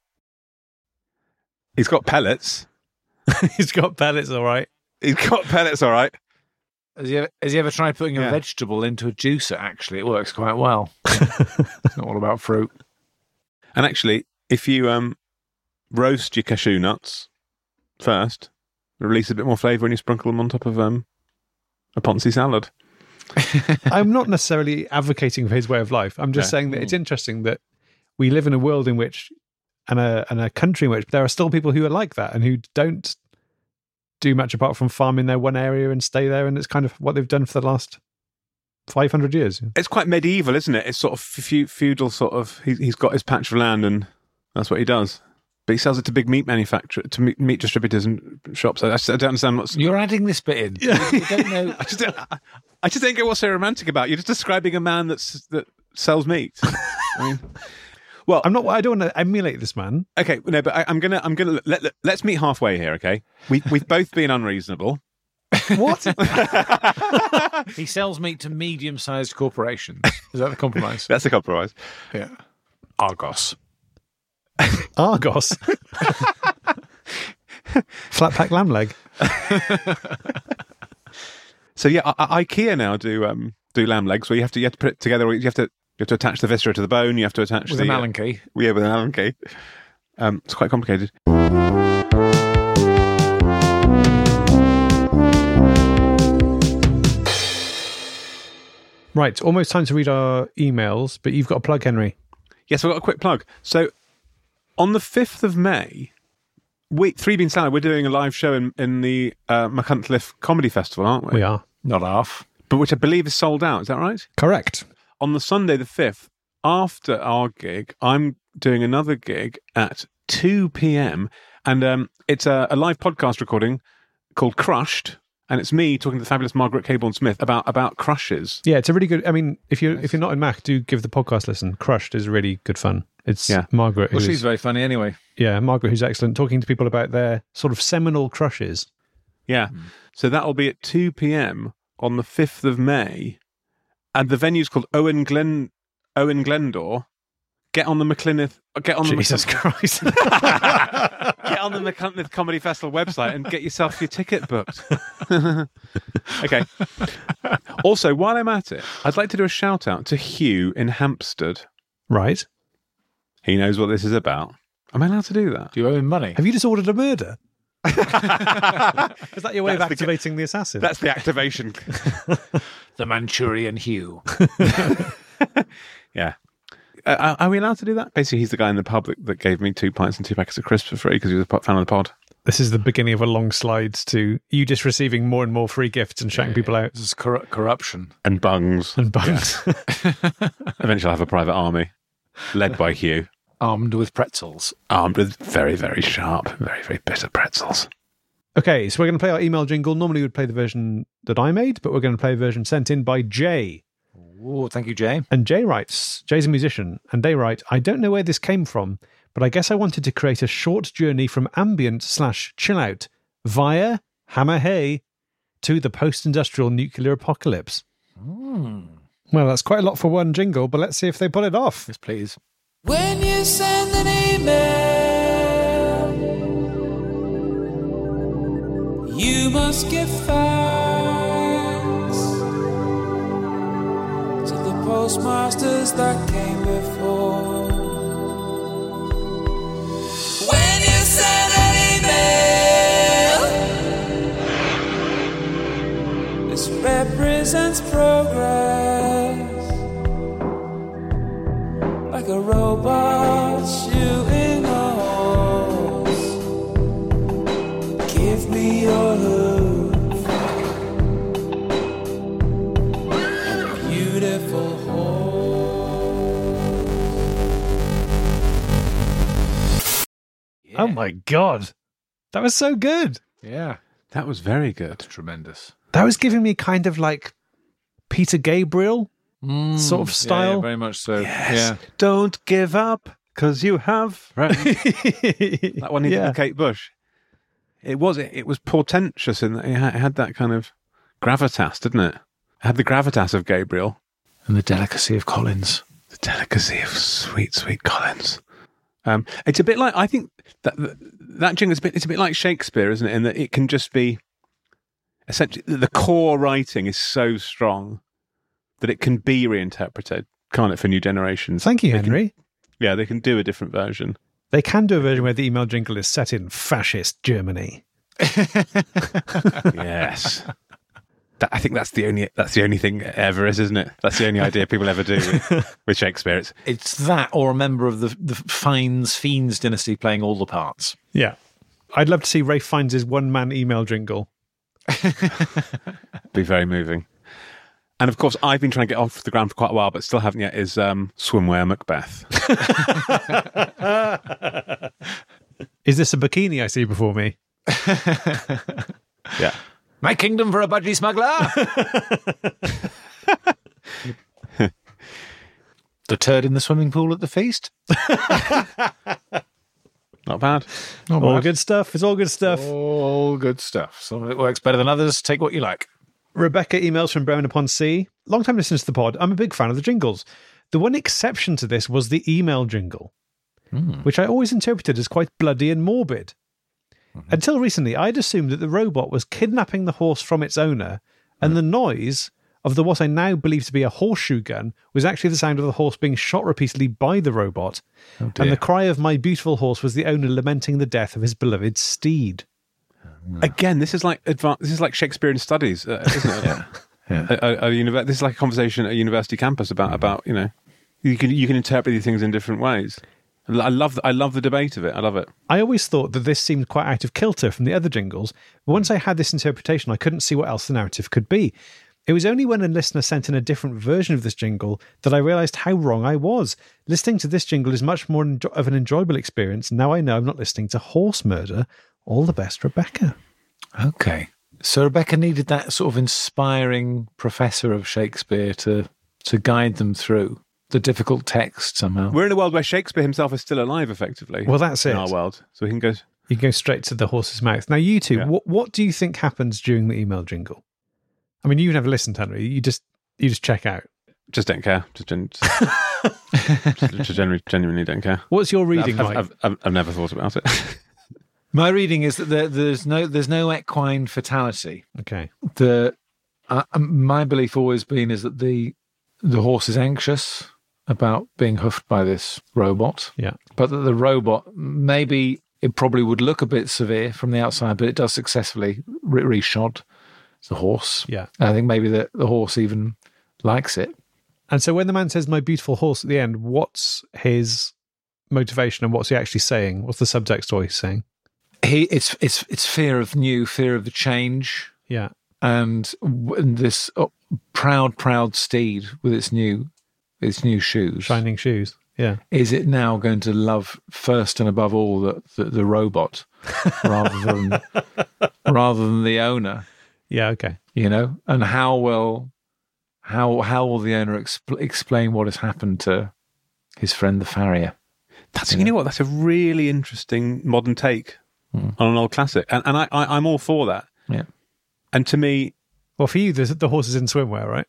He's got pellets. He's got pellets, all right. He's got pellets, all right. Has he ever tried putting a vegetable into a juicer, actually? It works quite well. It's not all about fruit. And actually, if you roast your cashew nuts first, release a bit more flavour when you sprinkle them on top of a Ponzi salad. I'm not necessarily advocating for his way of life. I'm just saying that it's interesting that we live in a world in which, and a country in which there are still people who are like that and who don't do much apart from farm in their one area and stay there, and it's kind of what they've done for the last 500 years. It's quite medieval, isn't it? It's sort of feudal sort of. He's got his patch of land and that's what he does. But he sells it to big meat manufacturers, to meat distributors and shops. I don't understand what's... You're adding this bit in. You don't know. I just don't get what's so romantic about. You're just describing a man that sells meat. I mean, Well, I'm not. I don't want to emulate this man. okay, no, but I'm gonna let's meet halfway here. Okay, we've both been unreasonable. What? He sells meat to medium-sized corporations. Is that the compromise? That's a compromise. Yeah. Argos. Argos. Flat pack lamb leg. So yeah, IKEA now do lamb legs where you have to put it together. Or you have to attach the viscera to the bone. You have to attach With the an Allen key. Yeah, with an Allen key. It's quite complicated. Right, almost time to read our emails, but you've got a plug, Henry. Yes, I've got a quick plug. So on the 5th of May, Three Bean Salad, we're doing a live show in the Machynlleth Comedy Festival, aren't we? We are. Not half. But which I believe is sold out. Is that right? Correct. On the Sunday the 5th, after our gig, I'm doing another gig at 2 p.m. And it's a live podcast recording called Crushed. And it's me talking to the fabulous Margaret Cabourn-Smith about crushes. Yeah, it's a really good. I mean, if you're not in Mac, do give the podcast a listen. Crushed is really good fun. It's Margaret. Well, she's very funny anyway. Yeah, Margaret, who's excellent, talking to people about their sort of seminal crushes. Yeah. So that'll be at 2 p.m. on the 5th of May. And the venue's called Owen Glendor. Get on the Machynlleth. Jesus Christ. Get on the Machynlleth Comedy Festival website and get yourself your ticket booked. Okay. Also, while I'm at it, I'd like to do a shout out to Hugh in Hampstead. Right. He knows what this is about. Am I allowed to do that? Do you owe him money? Have you just ordered a murder? Is that your way of That's the- activating the assassin? That's the activation. The Manchurian Hugh. Yeah. Are we allowed to do that? Basically, he's the guy in the pub that gave me 2 pints and 2 packets of crisps for free because he was a fan of the pod. This is the beginning of a long slide to you just receiving more and more free gifts and shouting people out. This is corruption. And bungs. And bugs. Eventually I'll have a private army led by Hugh. Armed with pretzels. Armed with very, very sharp, very, very bitter pretzels. Okay, so we're going to play our email jingle. Normally we'd play the version that I made, but we're going to play a version sent in by Jay. Oh, thank you, Jay. And Jay writes, Jay's a musician, and they write, I don't know where this came from, but I guess I wanted to create a short journey from ambient/chill out via Hammer Hay to the post-industrial nuclear apocalypse. Well, that's quite a lot for one jingle, but let's see if they pull it off. Yes, please. When you send an email, you must give thanks to the postmasters that came before. When you send an email, this represents progress. Like a robot shooting a horse. Give me your hoof. A beautiful horse. Yeah. Oh my God. That was so good. Yeah. That was very good. Tremendous. That was giving me kind of like Peter Gabriel sort of style. Yeah, very much so. Yes. Yeah. Don't give up, because you have friends. That one needed Yeah. Kate Bush. It was portentous in that it had that kind of gravitas, didn't it? It had the gravitas of Gabriel. And the delicacy of Collins. The delicacy of sweet, sweet Collins. It's a bit like, I think that jingle it's a bit like Shakespeare, isn't it? In that it can just be essentially the core writing is so strong that it can be reinterpreted, can't it, for new generations? Thank you, Henry. They can do a different version. They can do a version where the email jingle is set in fascist Germany. Yes. I think that's the only thing ever isn't it? That's the only idea people ever do with Shakespeare. It's that or a member of the Fiennes dynasty playing all the parts. Yeah. I'd love to see Rafe Fiennes' one-man email jingle. Be very moving. And of course, I've been trying to get off the ground for quite a while, but still haven't yet, is Swimwear Macbeth. Is this a bikini I see before me? Yeah. My kingdom for a budgie smuggler! A turd in the swimming pool at the feast. Not bad. All good stuff. It's all good stuff. All good stuff. Some of it works better than others. Take what you like. Rebecca emails from Bremen-upon-Sea. Long-time listener to the pod. I'm a big fan of the jingles. The one exception to this was the email jingle, which I always interpreted as quite bloody and morbid. Until recently, I'd assumed that the robot was kidnapping the horse from its owner, and the noise of what I now believe to be a horseshoe gun was actually the sound of the horse being shot repeatedly by the robot. Oh, And the cry of my beautiful horse was the owner lamenting the death of his beloved steed. Again, this is like Shakespearean studies, isn't it? This is like a conversation at a university campus about you can interpret these things in different ways. I love the debate of it. I love it. I always thought that this seemed quite out of kilter from the other jingles, but once I had this interpretation, I couldn't see what else the narrative could be. It was only when a listener sent in a different version of this jingle that I realised how wrong I was. Listening to this jingle is much more of an enjoyable experience. Now I know I'm not listening to horse murder. All the best, Rebecca. Okay. So Rebecca needed that sort of inspiring professor of Shakespeare to guide them through the difficult text somehow. We're in a world where Shakespeare himself is still alive, effectively. Well, that's it. In our world. So he can go... You can go straight to the horse's mouth. Now, you two, what do you think happens during the email jingle? I mean, you've never listened, Henry. You just check out. Just don't care. Just genuinely don't care. What's your reading, Mike? I've never thought about it. My reading is that there's no equine fatality. Okay. My belief always been is that the horse is anxious about being hoofed by this robot. Yeah. But that the robot, maybe it probably would look a bit severe from the outside, but it does successfully reshod the horse. Yeah. And I think maybe the horse even likes it. And so when the man says, my beautiful horse at the end, what's his motivation and what's he actually saying? What's the subtext to what he's saying? It's fear of the change. Yeah. And this proud steed with its new shoes. Shining shoes. Yeah. Is it now going to love first and above all the robot rather than the owner? Yeah, okay. And how will the owner explain what has happened to his friend the farrier? You know what? That's a really interesting modern take on an old classic, and I'm all for that. Yeah. And to me, well, for you, the horse is in swimwear, right?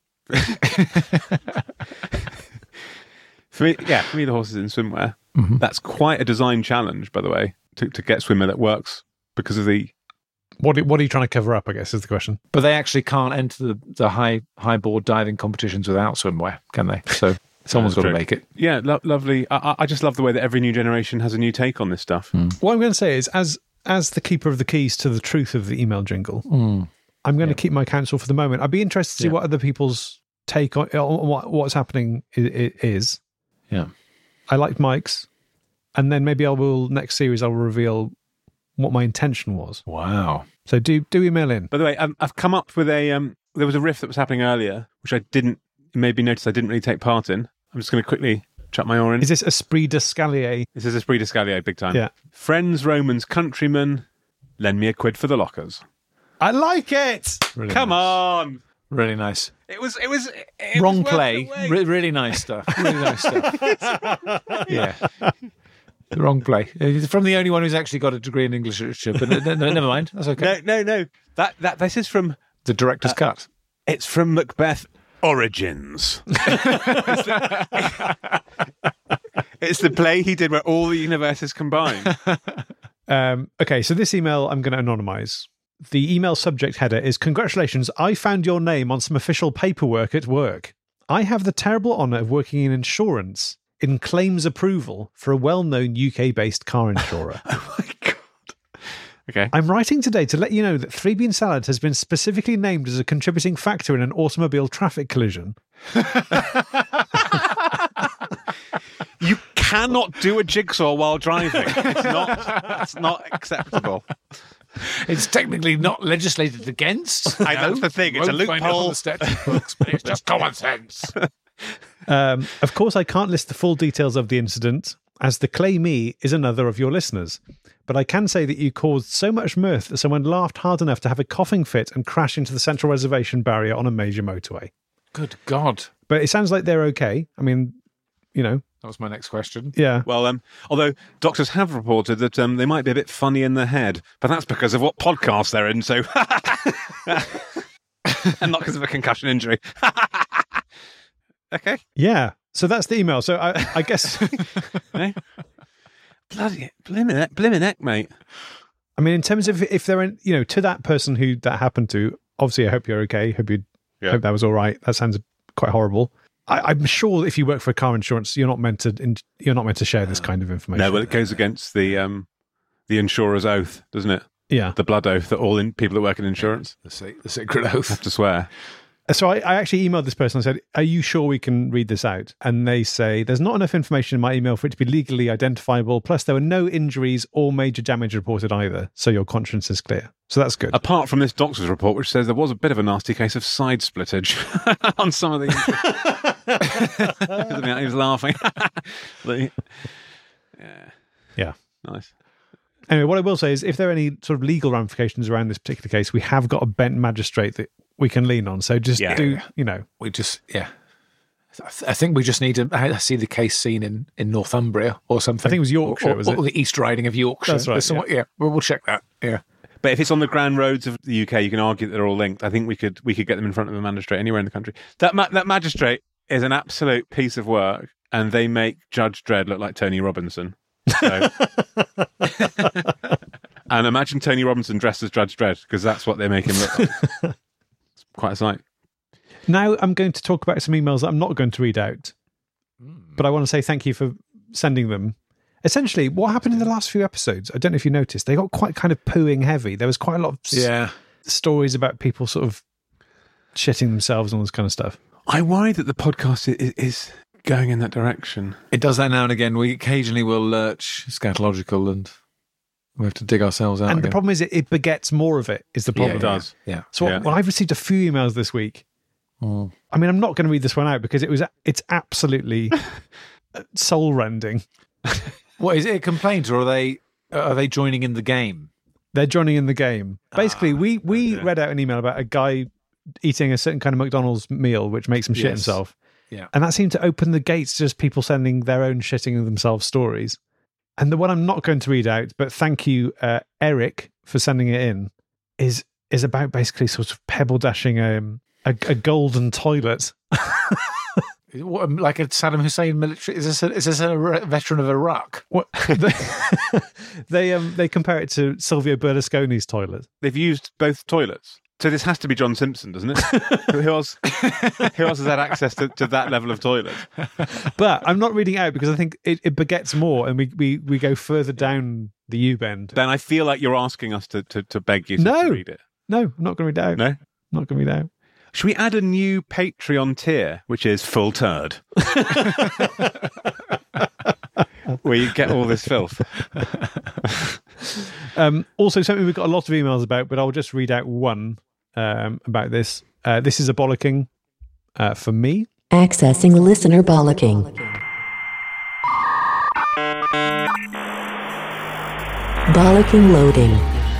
For me, the horse is in swimwear. Mm-hmm. That's quite a design challenge, by the way, to get swimwear that works because of the. What are you trying to cover up, I guess, is the question. But they actually can't enter the high board diving competitions without swimwear, can they? So someone's got to make it. Yeah, lovely. I just love the way that every new generation has a new take on this stuff. What I'm going to say is, as the keeper of the keys to the truth of the email jingle, I'm going to keep my counsel for the moment. I'd be interested to see what other people's take on what's happening is. Yeah. I liked Mike's. And then maybe next series I'll reveal what my intention was. Wow. So do email in. By the way, I've come up with there was a riff that was happening earlier, which I didn't really take part in. I'm just going to quickly chuck my oar in. Is this Esprit d'Escalier? This is Esprit d'Escalier, big time. Yeah. Friends, Romans, countrymen, lend me a quid for the lockers. I like it! Really Come nice. on! Really nice. It was Wrong worth play. the wait. Really nice stuff. Really nice stuff. Yeah. The wrong play. From the only one who's actually got a degree in English literature, but never mind. That's okay. No. This is from The director's cut. It's from Macbeth Origins. It's the play he did where all the universes combine. Okay, so this email I'm going to anonymize. The email subject header is, congratulations, I found your name on some official paperwork at work. I have the terrible honour of working in insurance, in claims approval for a well-known UK-based car insurer. Oh my God. Okay. I'm writing today to let you know that 3-bean salad has been specifically named as a contributing factor in an automobile traffic collision. You cannot do a jigsaw while driving. It's not acceptable. It's technically not legislated against. That's the thing. It's a loophole. But it's just common sense. Of course, I can't list the full details of the incident, as the claimee is another of your listeners. But I can say that you caused so much mirth that someone laughed hard enough to have a coughing fit and crash into the central reservation barrier on a major motorway. Good God. But it sounds like they're okay. I mean, you know, That was my next question. yeah. Well, although doctors have reported that they might be a bit funny in the head, but that's because of what podcast they're in. So, and not because of a concussion injury. Okay. Yeah. So that's the email. So I guess, Eh? Bloody blimmin' heck, mate. I mean, in terms of if they're in, you know, to that person who that happened to, obviously, I hope you're okay. Hope that was all right. That sounds quite horrible. I'm sure if you work for a car insurance, you're not meant to share this kind of information. No, well, it goes against the insurer's oath, doesn't it? Yeah. The blood oath that all people that work in insurance The secret oath. have to swear. So I actually emailed this person and said, are you sure we can read this out? And they say, there's not enough information in my email for it to be legally identifiable. Plus, there were no injuries or major damage reported either. So your conscience is clear. So that's good. Apart from this doctor's report, which says there was a bit of a nasty case of side splittage on some of the injuries. He was laughing. Yeah. Nice. Anyway, what I will say is if there are any sort of legal ramifications around this particular case, we have got a bent magistrate that we can lean on. So just do, you know. We just, I think we just need to see the case scene in Northumbria or something. I think it was Yorkshire, or, was it? Or the East Riding of Yorkshire. That's right, There's yeah, we'll check that. Yeah. But if it's on the grand roads of the UK, you can argue that they're all linked. I think we could get them in front of a magistrate anywhere in the country. That magistrate is an absolute piece of work, and they make Judge Dredd look like Tony Robinson. So. And imagine Tony Robinson dressed as Judge Dredd, because that's what they make him look like. It's quite a sight. Now I'm going to talk about some emails that I'm not going to read out, but I want to say thank you for sending them. Essentially, what happened in the last few episodes, I don't know if you noticed, they got quite kind of pooing heavy. There was quite a lot of stories about people sort of shitting themselves and all this kind of stuff. I worry that the podcast is going in that direction. It does that now and again. We occasionally will lurch scatological and we have to dig ourselves out. And again. the problem is it begets more of it, is the problem. It does. Yeah. So well, I've received a few emails this week. Oh. I mean, I'm not going to read this one out because it's absolutely soul-rending. What is it? A complaint, or are they joining in the game? They're joining in the game. Basically, we read out an email about a guy eating a certain kind of McDonald's meal, which makes him shit himself. Yeah. And that seemed to open the gates to just people sending their own shitting themselves stories. And the one I'm not going to read out, but thank you, Eric, for sending it in, is about basically sort of pebble dashing a golden toilet. What, like a Saddam Hussein military? Is this a veteran of Iraq? What they compare it to Silvio Berlusconi's toilet. They've used both toilets. So this has to be John Simpson, doesn't it? Who else has had access to that level of toilet? But I'm not reading it out because I think it begets more, and we go further down the U-bend. Ben, I feel like you're asking us to beg you to read it. No, I'm not going to read it out. No? Not going to read it out. Should we add a new Patreon tier, which is full turd? Where you get all this filth. Also, something we've got a lot of emails about, but I'll just read out one about this. This is a bollocking for me. Accessing listener bollocking. Bollocking loading.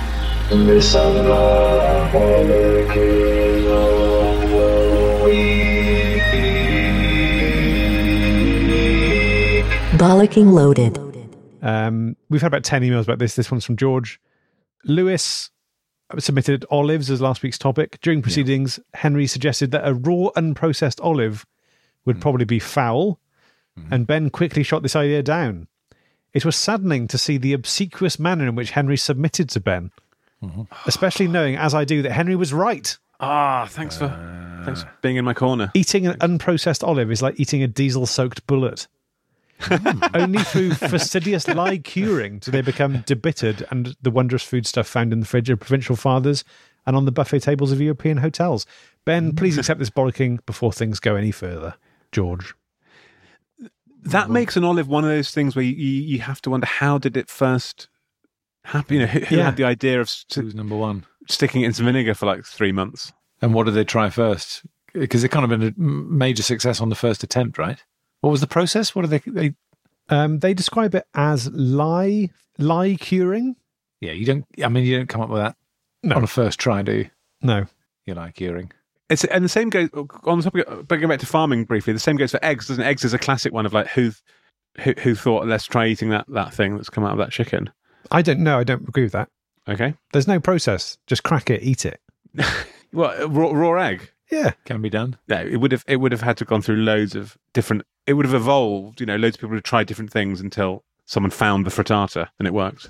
Bollocking loaded. We've had about 10 emails about this. This one's from George. Lewis submitted olives as last week's topic. During proceedings, Henry suggested that a raw, unprocessed olive would probably be foul, and Ben quickly shot this idea down. It was saddening to see the obsequious manner in which Henry submitted to Ben, especially knowing, as I do, that Henry was right. Thanks for being in my corner. Eating an unprocessed olive is like eating a diesel-soaked bullet. Only through fastidious lie curing do they become debitted and the wondrous foodstuff found in the fridge of provincial fathers and on the buffet tables of European hotels. Ben, please accept this bollocking before things go any further. George. That makes an olive one of those things where you have to wonder, how did it first happen? You know, who had the idea of Who's number one? Sticking it into vinegar for like 3 months? And what did they try first? Because it kind of been a major success on the first attempt, right? What was the process? What did they? They describe it as lie curing. Yeah, you don't come up with that on a first try, do you? No. You lie curing. And the same goes on the topic. But going back to farming briefly, the same goes for eggs, doesn't it? Eggs is a classic one of like who thought let's try eating that thing that's come out of that chicken. I don't know. I don't agree with that. Okay. There's no process. Just crack it, eat it. Well, raw egg. Yeah. Can be done. No, it would have had to have gone through loads of different. It would have evolved. Loads of people would have tried different things until someone found the frittata and it worked.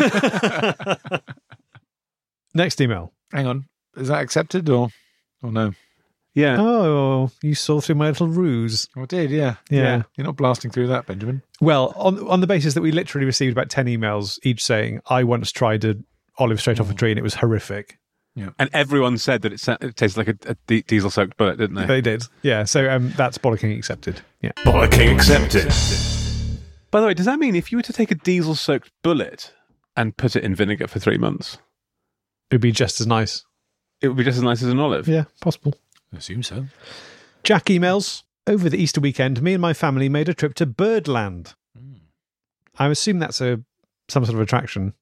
Next email. Hang on. Is that accepted or no? Yeah. Oh, you saw through my little ruse. I did, yeah. Yeah. You're not blasting through that, Benjamin. Well, on the basis that we literally received about 10 emails each saying, I once tried an olive straight off a tree and it was horrific. Yeah. And everyone said that it tastes like a diesel-soaked bullet, didn't they? They did. Yeah, so that's bollocking accepted. Yeah. Bollocking accepted. By the way, does that mean if you were to take a diesel-soaked bullet and put it in vinegar for 3 months, it would be just as nice? It would be just as nice as an olive? Yeah, possible. I assume so. Jack emails. Over the Easter weekend, me and my family made a trip to Birdland. I assume that's some sort of attraction.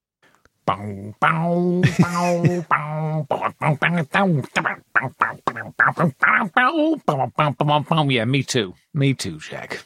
Yeah, me too. Me too, Jack.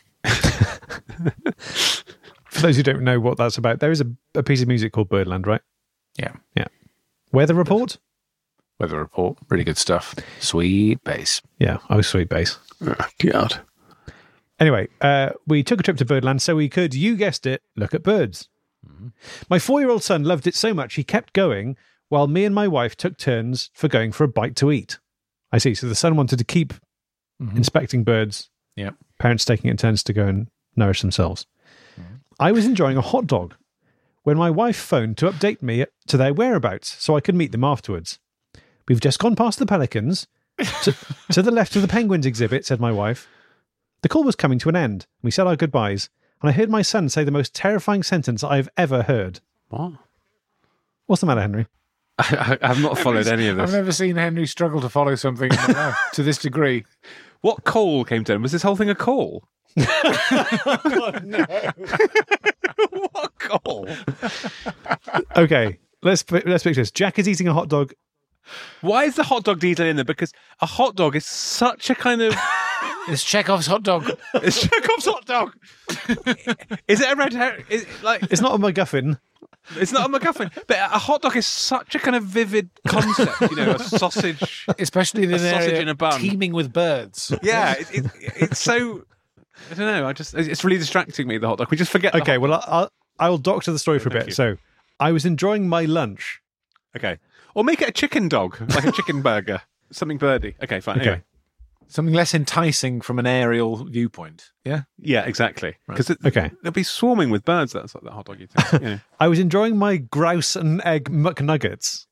For those who don't know what that's about, there is a piece of music called Birdland, right? Yeah. Yeah. Weather report? Weather report. Really good stuff. Sweet bass. Yeah. Oh, sweet bass. Oh, God. Anyway, we took a trip to Birdland so we could, you guessed it, look at birds. Mm-hmm. My 4-year-old son loved it so much he kept going while me and my wife took turns for going for a bite to eat. I see. So the son wanted to keep inspecting birds. Yeah. Parents taking it in turns to go and nourish themselves. Mm-hmm. I was enjoying a hot dog when my wife phoned to update me to their whereabouts so I could meet them afterwards. We've just gone past the pelicans to the left of the penguins exhibit, said my wife. The call was coming to an end. We said our goodbyes, and I heard my son say the most terrifying sentence I've ever heard. What? What's the matter, Henry? I have not followed any of this. I've never seen Henry struggle to follow something in my life to this degree. What call came to him? Was this whole thing a call? Oh, no. What call? Okay, let's fix this. Jack is eating a hot dog. Why is the hot dog detail in there? Because a hot dog is such a kind of... It's Chekhov's hot dog. It's Chekhov's hot dog. Is it a red herring? It's not a MacGuffin. It's not a MacGuffin, but a hot dog is such a kind of vivid concept. A sausage, especially in an sausage area in a bun, teeming with birds. Yeah, it's so. I don't know. It's really distracting me. The hot dog. We just forget. Okay, well, I'll doctor the story for a bit. So, I was enjoying my lunch. Okay, or make it a chicken dog, like a chicken burger, something birdy. Okay, fine. Okay. Anyway. Something less enticing from an aerial viewpoint. Yeah? Yeah, exactly. Because they'll be swarming with birds. That's like that hot dog eating. I was enjoying my grouse and egg McNuggets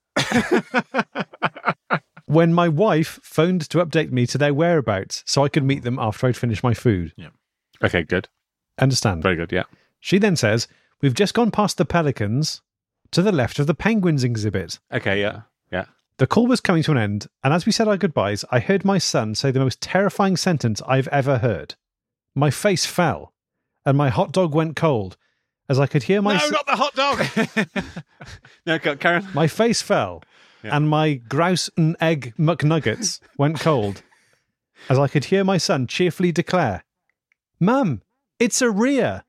when my wife phoned to update me to their whereabouts so I could meet them after I'd finished my food. Yeah. Okay, good. Understand. Very good, yeah. She then says, we've just gone past the pelicans to the left of the penguins exhibit. Okay, yeah. The call was coming to an end, and as we said our goodbyes, I heard my son say the most terrifying sentence I've ever heard. My face fell, and my hot dog went cold, as I could hear my... No, not the hot dog! No, Karen. My face fell, and my grouse and egg McNuggets went cold, as I could hear my son cheerfully declare, Mum, it's a rhea.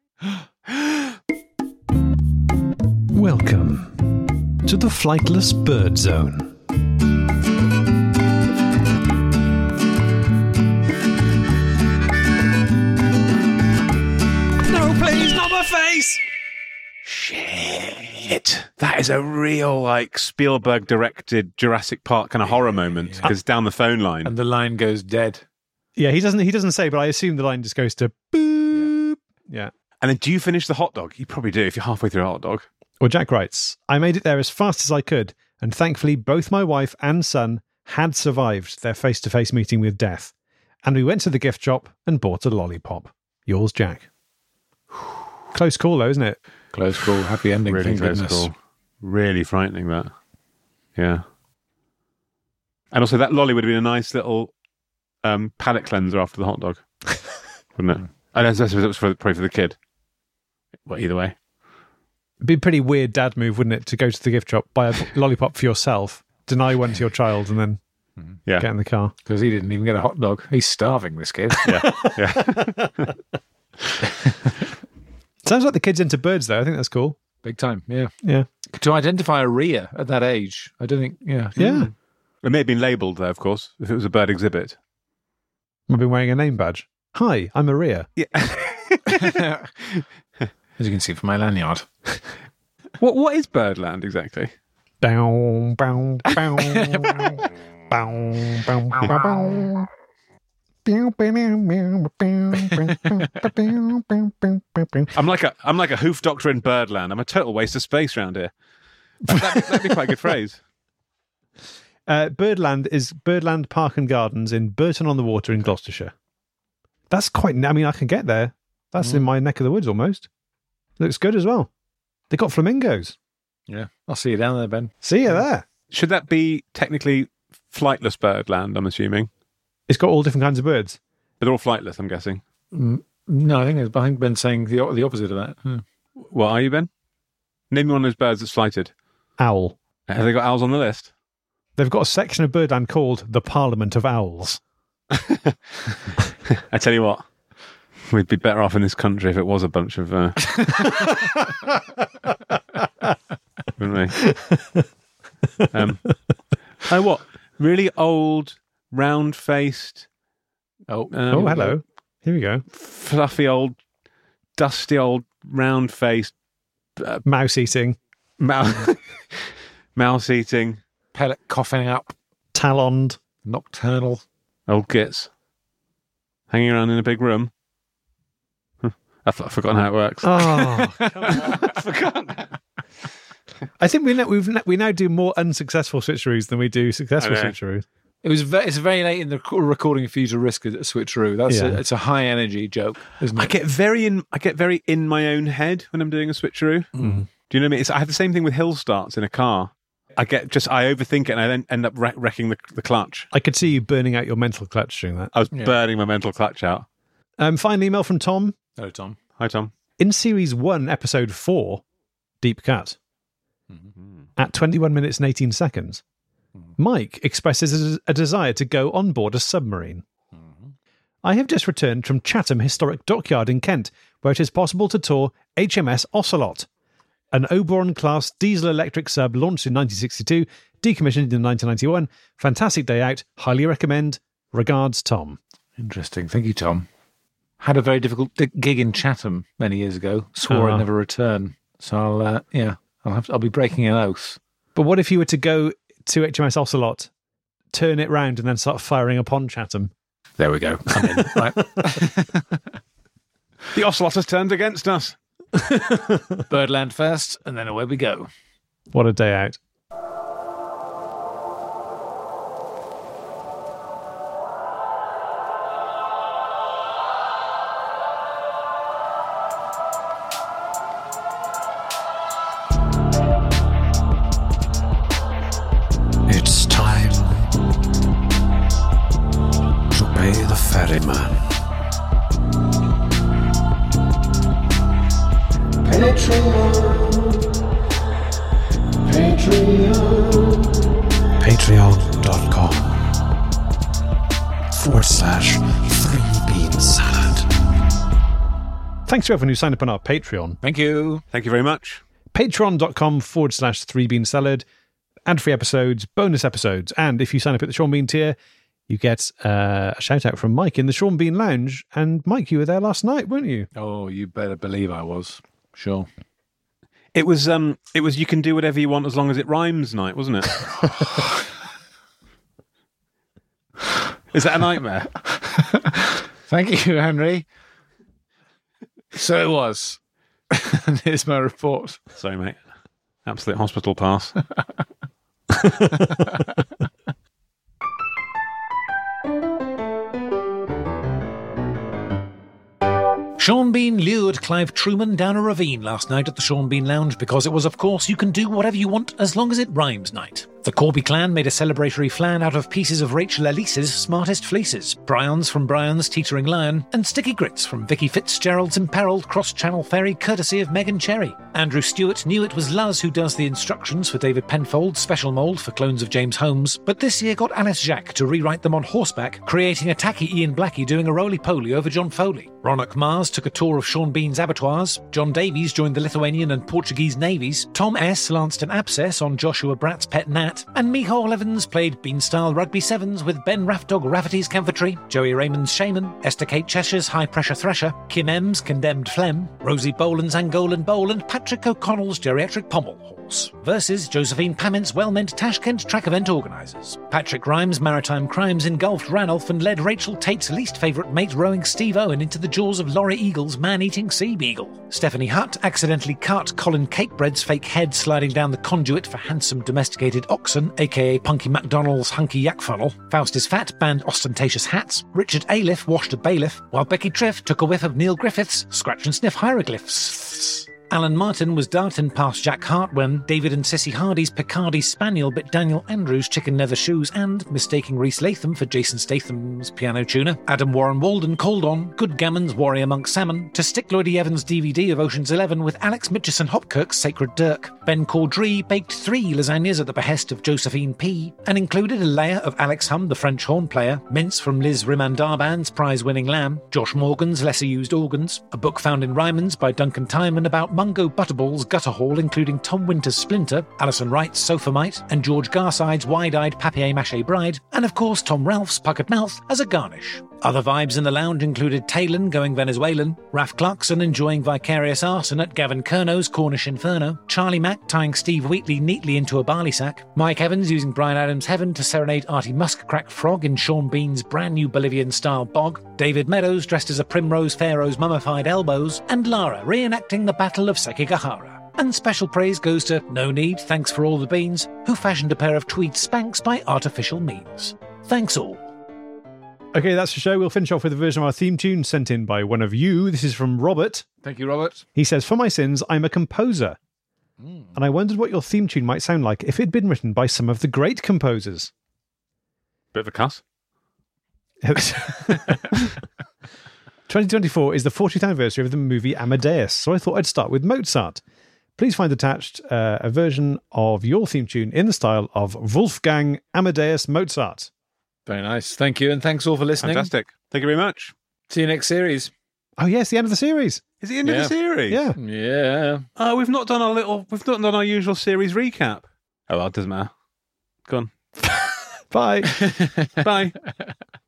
Welcome to the Flightless Bird Zone. No, please, not my face! Shit. That is a real, Spielberg directed Jurassic Park kind of horror moment, because down the phone line. And the line goes dead. Yeah, he doesn't say, but I assume the line just goes to boop. Yeah. And then do you finish the hot dog? You probably do if you're halfway through a hot dog. Well, Jack writes, I made it there as fast as I could, and thankfully both my wife and son had survived their face-to-face meeting with death. And we went to the gift shop and bought a lollipop. Yours, Jack. Close call, though, isn't it? Close call. Happy ending. Really close call. Really frightening, that. Yeah. And also, that lolly would have been a nice little palate cleanser after the hot dog. Wouldn't it? I don't know if it was probably for the kid. Well, either way. It'd be a pretty weird dad move, wouldn't it, to go to the gift shop, buy a lollipop for yourself, deny one to your child, and then... Yeah. Get in the car. Because he didn't even get a hot dog. He's starving, this kid. Yeah. Sounds like the kid's into birds, though. I think that's cool. Big time, yeah. Yeah. To identify a rhea at that age, I don't think, yeah. Yeah. It may have been labelled, though, of course, if it was a bird exhibit. I've been wearing a name badge. Hi, I'm Maria. Yeah. As you can see from my lanyard. What is Birdland exactly? Bow, bow, bow. Bow, bow, bow, bow. I'm like a hoof doctor in Birdland. I'm a total waste of space around here. That'd be quite a good phrase. Birdland is Birdland Park and Gardens in Burton on the Water in Gloucestershire. That's quite. I mean, I can get there. That's in my neck of the woods almost. Looks good as well. They got flamingos. Yeah. I'll see you down there, Ben. See you there. Should that be technically flightless Birdland, I'm assuming? It's got all different kinds of birds. But they're all flightless, I'm guessing. No, I think Ben's saying the opposite of that. Yeah. What are you, Ben? Name me one of those birds that's flighted. Owl. Have they got owls on the list? They've got a section of Birdland called the Parliament of Owls. I tell you what, we'd be better off in this country if it was a bunch of... wouldn't we? Oh, what? Really old, round-faced... Oh, hello. Here we go. Fluffy old, dusty old, round-faced... Mouse-eating. Mouse-eating... Pellet coughing up. Taloned. Nocturnal. Old gits. Hanging around in a big room. I've forgotten how it works. Oh, I've forgotten. I think we now do more unsuccessful switcheroos than we do successful switcheroos. It's very late in the recording for you to risk a switcheroo. It's a high energy joke, isn't it? I get very in my own head when I'm doing a switcheroo. Mm. Do you know what I mean? I have the same thing with hill starts in a car. I overthink it and I then end up wrecking the clutch. I could see you burning out your mental clutch during that. I was burning my mental clutch out. Final email from Tom. Hello, Tom. Hi, Tom. In Series 1, Episode 4, Deep Cut, at 21 minutes and 18 seconds, Mike expresses a desire to go on board a submarine. I have just returned from Chatham Historic Dockyard in Kent, where it is possible to tour HMS Ocelot, an Oberon-class diesel-electric sub launched in 1962, decommissioned in 1991. Fantastic day out. Highly recommend. Regards, Tom. Interesting. Thank you, Tom. Had a very difficult gig in Chatham many years ago. Swore I'd never return. So I'll be breaking an oath. But what if you were to go to HMS Ocelot, turn it round, and then start firing upon Chatham? There we go. I'm in. Right. The Ocelot has turned against us. Birdland first, and then away we go. What a day out. It's time to pay the ferryman. Patreon.com/3beansalad. Thanks to everyone who signed up on our Patreon. Thank you. Thank you very much. Patreon.com/3beansalad. Ad-free episodes, bonus episodes, and if you sign up at the Sean Bean tier, you get a shout-out from Mike in the Sean Bean Lounge. And Mike, you were there last night, weren't you? Oh, you better believe I was. Sure. It was you can do whatever you want as long as it rhymes night, wasn't it? Is that a nightmare? Thank you, Henry. So it was. And here's my report. Sorry, mate. Absolute hospital pass. Sean Bean lured Clive Truman down a ravine last night at the Sean Bean Lounge because it was, of course, you can do whatever you want as long as it rhymes night. The Corby clan made a celebratory flan out of pieces of Rachel Elise's smartest fleeces, Bryons from Bryon's Teetering Lion, and Sticky Grits from Vicky Fitzgerald's Imperiled Cross-Channel Ferry courtesy of Megan Cherry. Andrew Stewart knew it was Luz who does the instructions for David Penfold's special mould for clones of James Holmes, but this year got Alice Jacques to rewrite them on horseback, creating a tacky Ian Blackie doing a roly-poly over John Foley. Ronoch Mars took a tour of Sean Bean's abattoirs, John Davies joined the Lithuanian and Portuguese navies, Tom S. lanced an abscess on Joshua Bratt's pet gnat, and Micheál Evans played Bean-style rugby sevens with Ben Raftdog Rafferty's Camphor Joey Raymond's Shaman, Esther Kate Cheshire's High Pressure Thresher, Kim M's Condemned Phlegm, Rosie Boland's Angolan Bowl, and Patrick O'Connell's Geriatric Pommel Horse, versus Josephine Pament's well-meant Tashkent track event organisers. Patrick Rhymes' Maritime Crimes engulfed Ranulph and led Rachel Tate's least favourite mate rowing Steve Owen into the jaws of Laurie Eagle's man-eating Sea Beagle. Stephanie Hutt accidentally cut Colin Cakebread's fake head sliding down the conduit for handsome domesticated oxen, aka Punky MacDonald's hunky yak funnel. Faustus Fat banned ostentatious hats. Richard Aliff washed a bailiff, while Becky Triff took a whiff of Neil Griffith's scratch and sniff hieroglyphs. Alan Martin was darting past Jack Hart when David and Sissy Hardy's Picardy Spaniel bit Daniel Andrews' chicken leather shoes and, mistaking Rhys Latham for Jason Statham's piano tuner, Adam Warren Walden called on Good Gammon's Warrior Monk Salmon to stick Lloydie Evans' DVD of Ocean's 11 with Alex Mitchison Hopkirk's Sacred Dirk. Ben Caudry baked 3 lasagnas at the behest of Josephine P. and included a layer of Alex Hum, the French horn player, mince from Liz Rimandarban's prize-winning lamb, Josh Morgan's lesser-used organs, a book found in Ryman's by Duncan Tyman about Mungo Butterball's gutter hall, including Tom Winter's Splinter, Alison Wright's Sophomite, and George Garside's wide-eyed papier-mâché bride, and of course Tom Ralph's puckered mouth as a garnish. Other vibes in the lounge included Talon going Venezuelan, Ralph Clarkson enjoying vicarious arson at Gavin Kerno's Cornish Inferno, Charlie Mack tying Steve Wheatley neatly into a barley sack, Mike Evans using Bryan Adams' Heaven to serenade Artie Muskcrack Frog in Sean Bean's brand new Bolivian-style bog, David Meadows dressed as a Primrose Pharaoh's mummified elbows, and Lara reenacting the Battle of Sekigahara. And special praise goes to No Need, Thanks for All the Beans, who fashioned a pair of tweed Spanx by artificial means. Thanks all. Okay, that's the show. We'll finish off with a version of our theme tune sent in by one of you. This is from Robert. Thank you, Robert. He says, for my sins, I'm a composer. And I wondered what your theme tune might sound like if it had been written by some of the great composers. Bit of a cuss. 2024 is the 40th anniversary of the movie Amadeus, so I thought I'd start with Mozart. Please find attached a version of your theme tune in the style of Wolfgang Amadeus Mozart. Very nice. Thank you, and thanks all for listening. Fantastic. Thank you very much. See you next series. Oh yes, the end of the series. Is it the end of the series? Yeah. Yeah. Oh, we've not done our usual series recap. Oh well, it doesn't matter. Go on. Bye. Bye.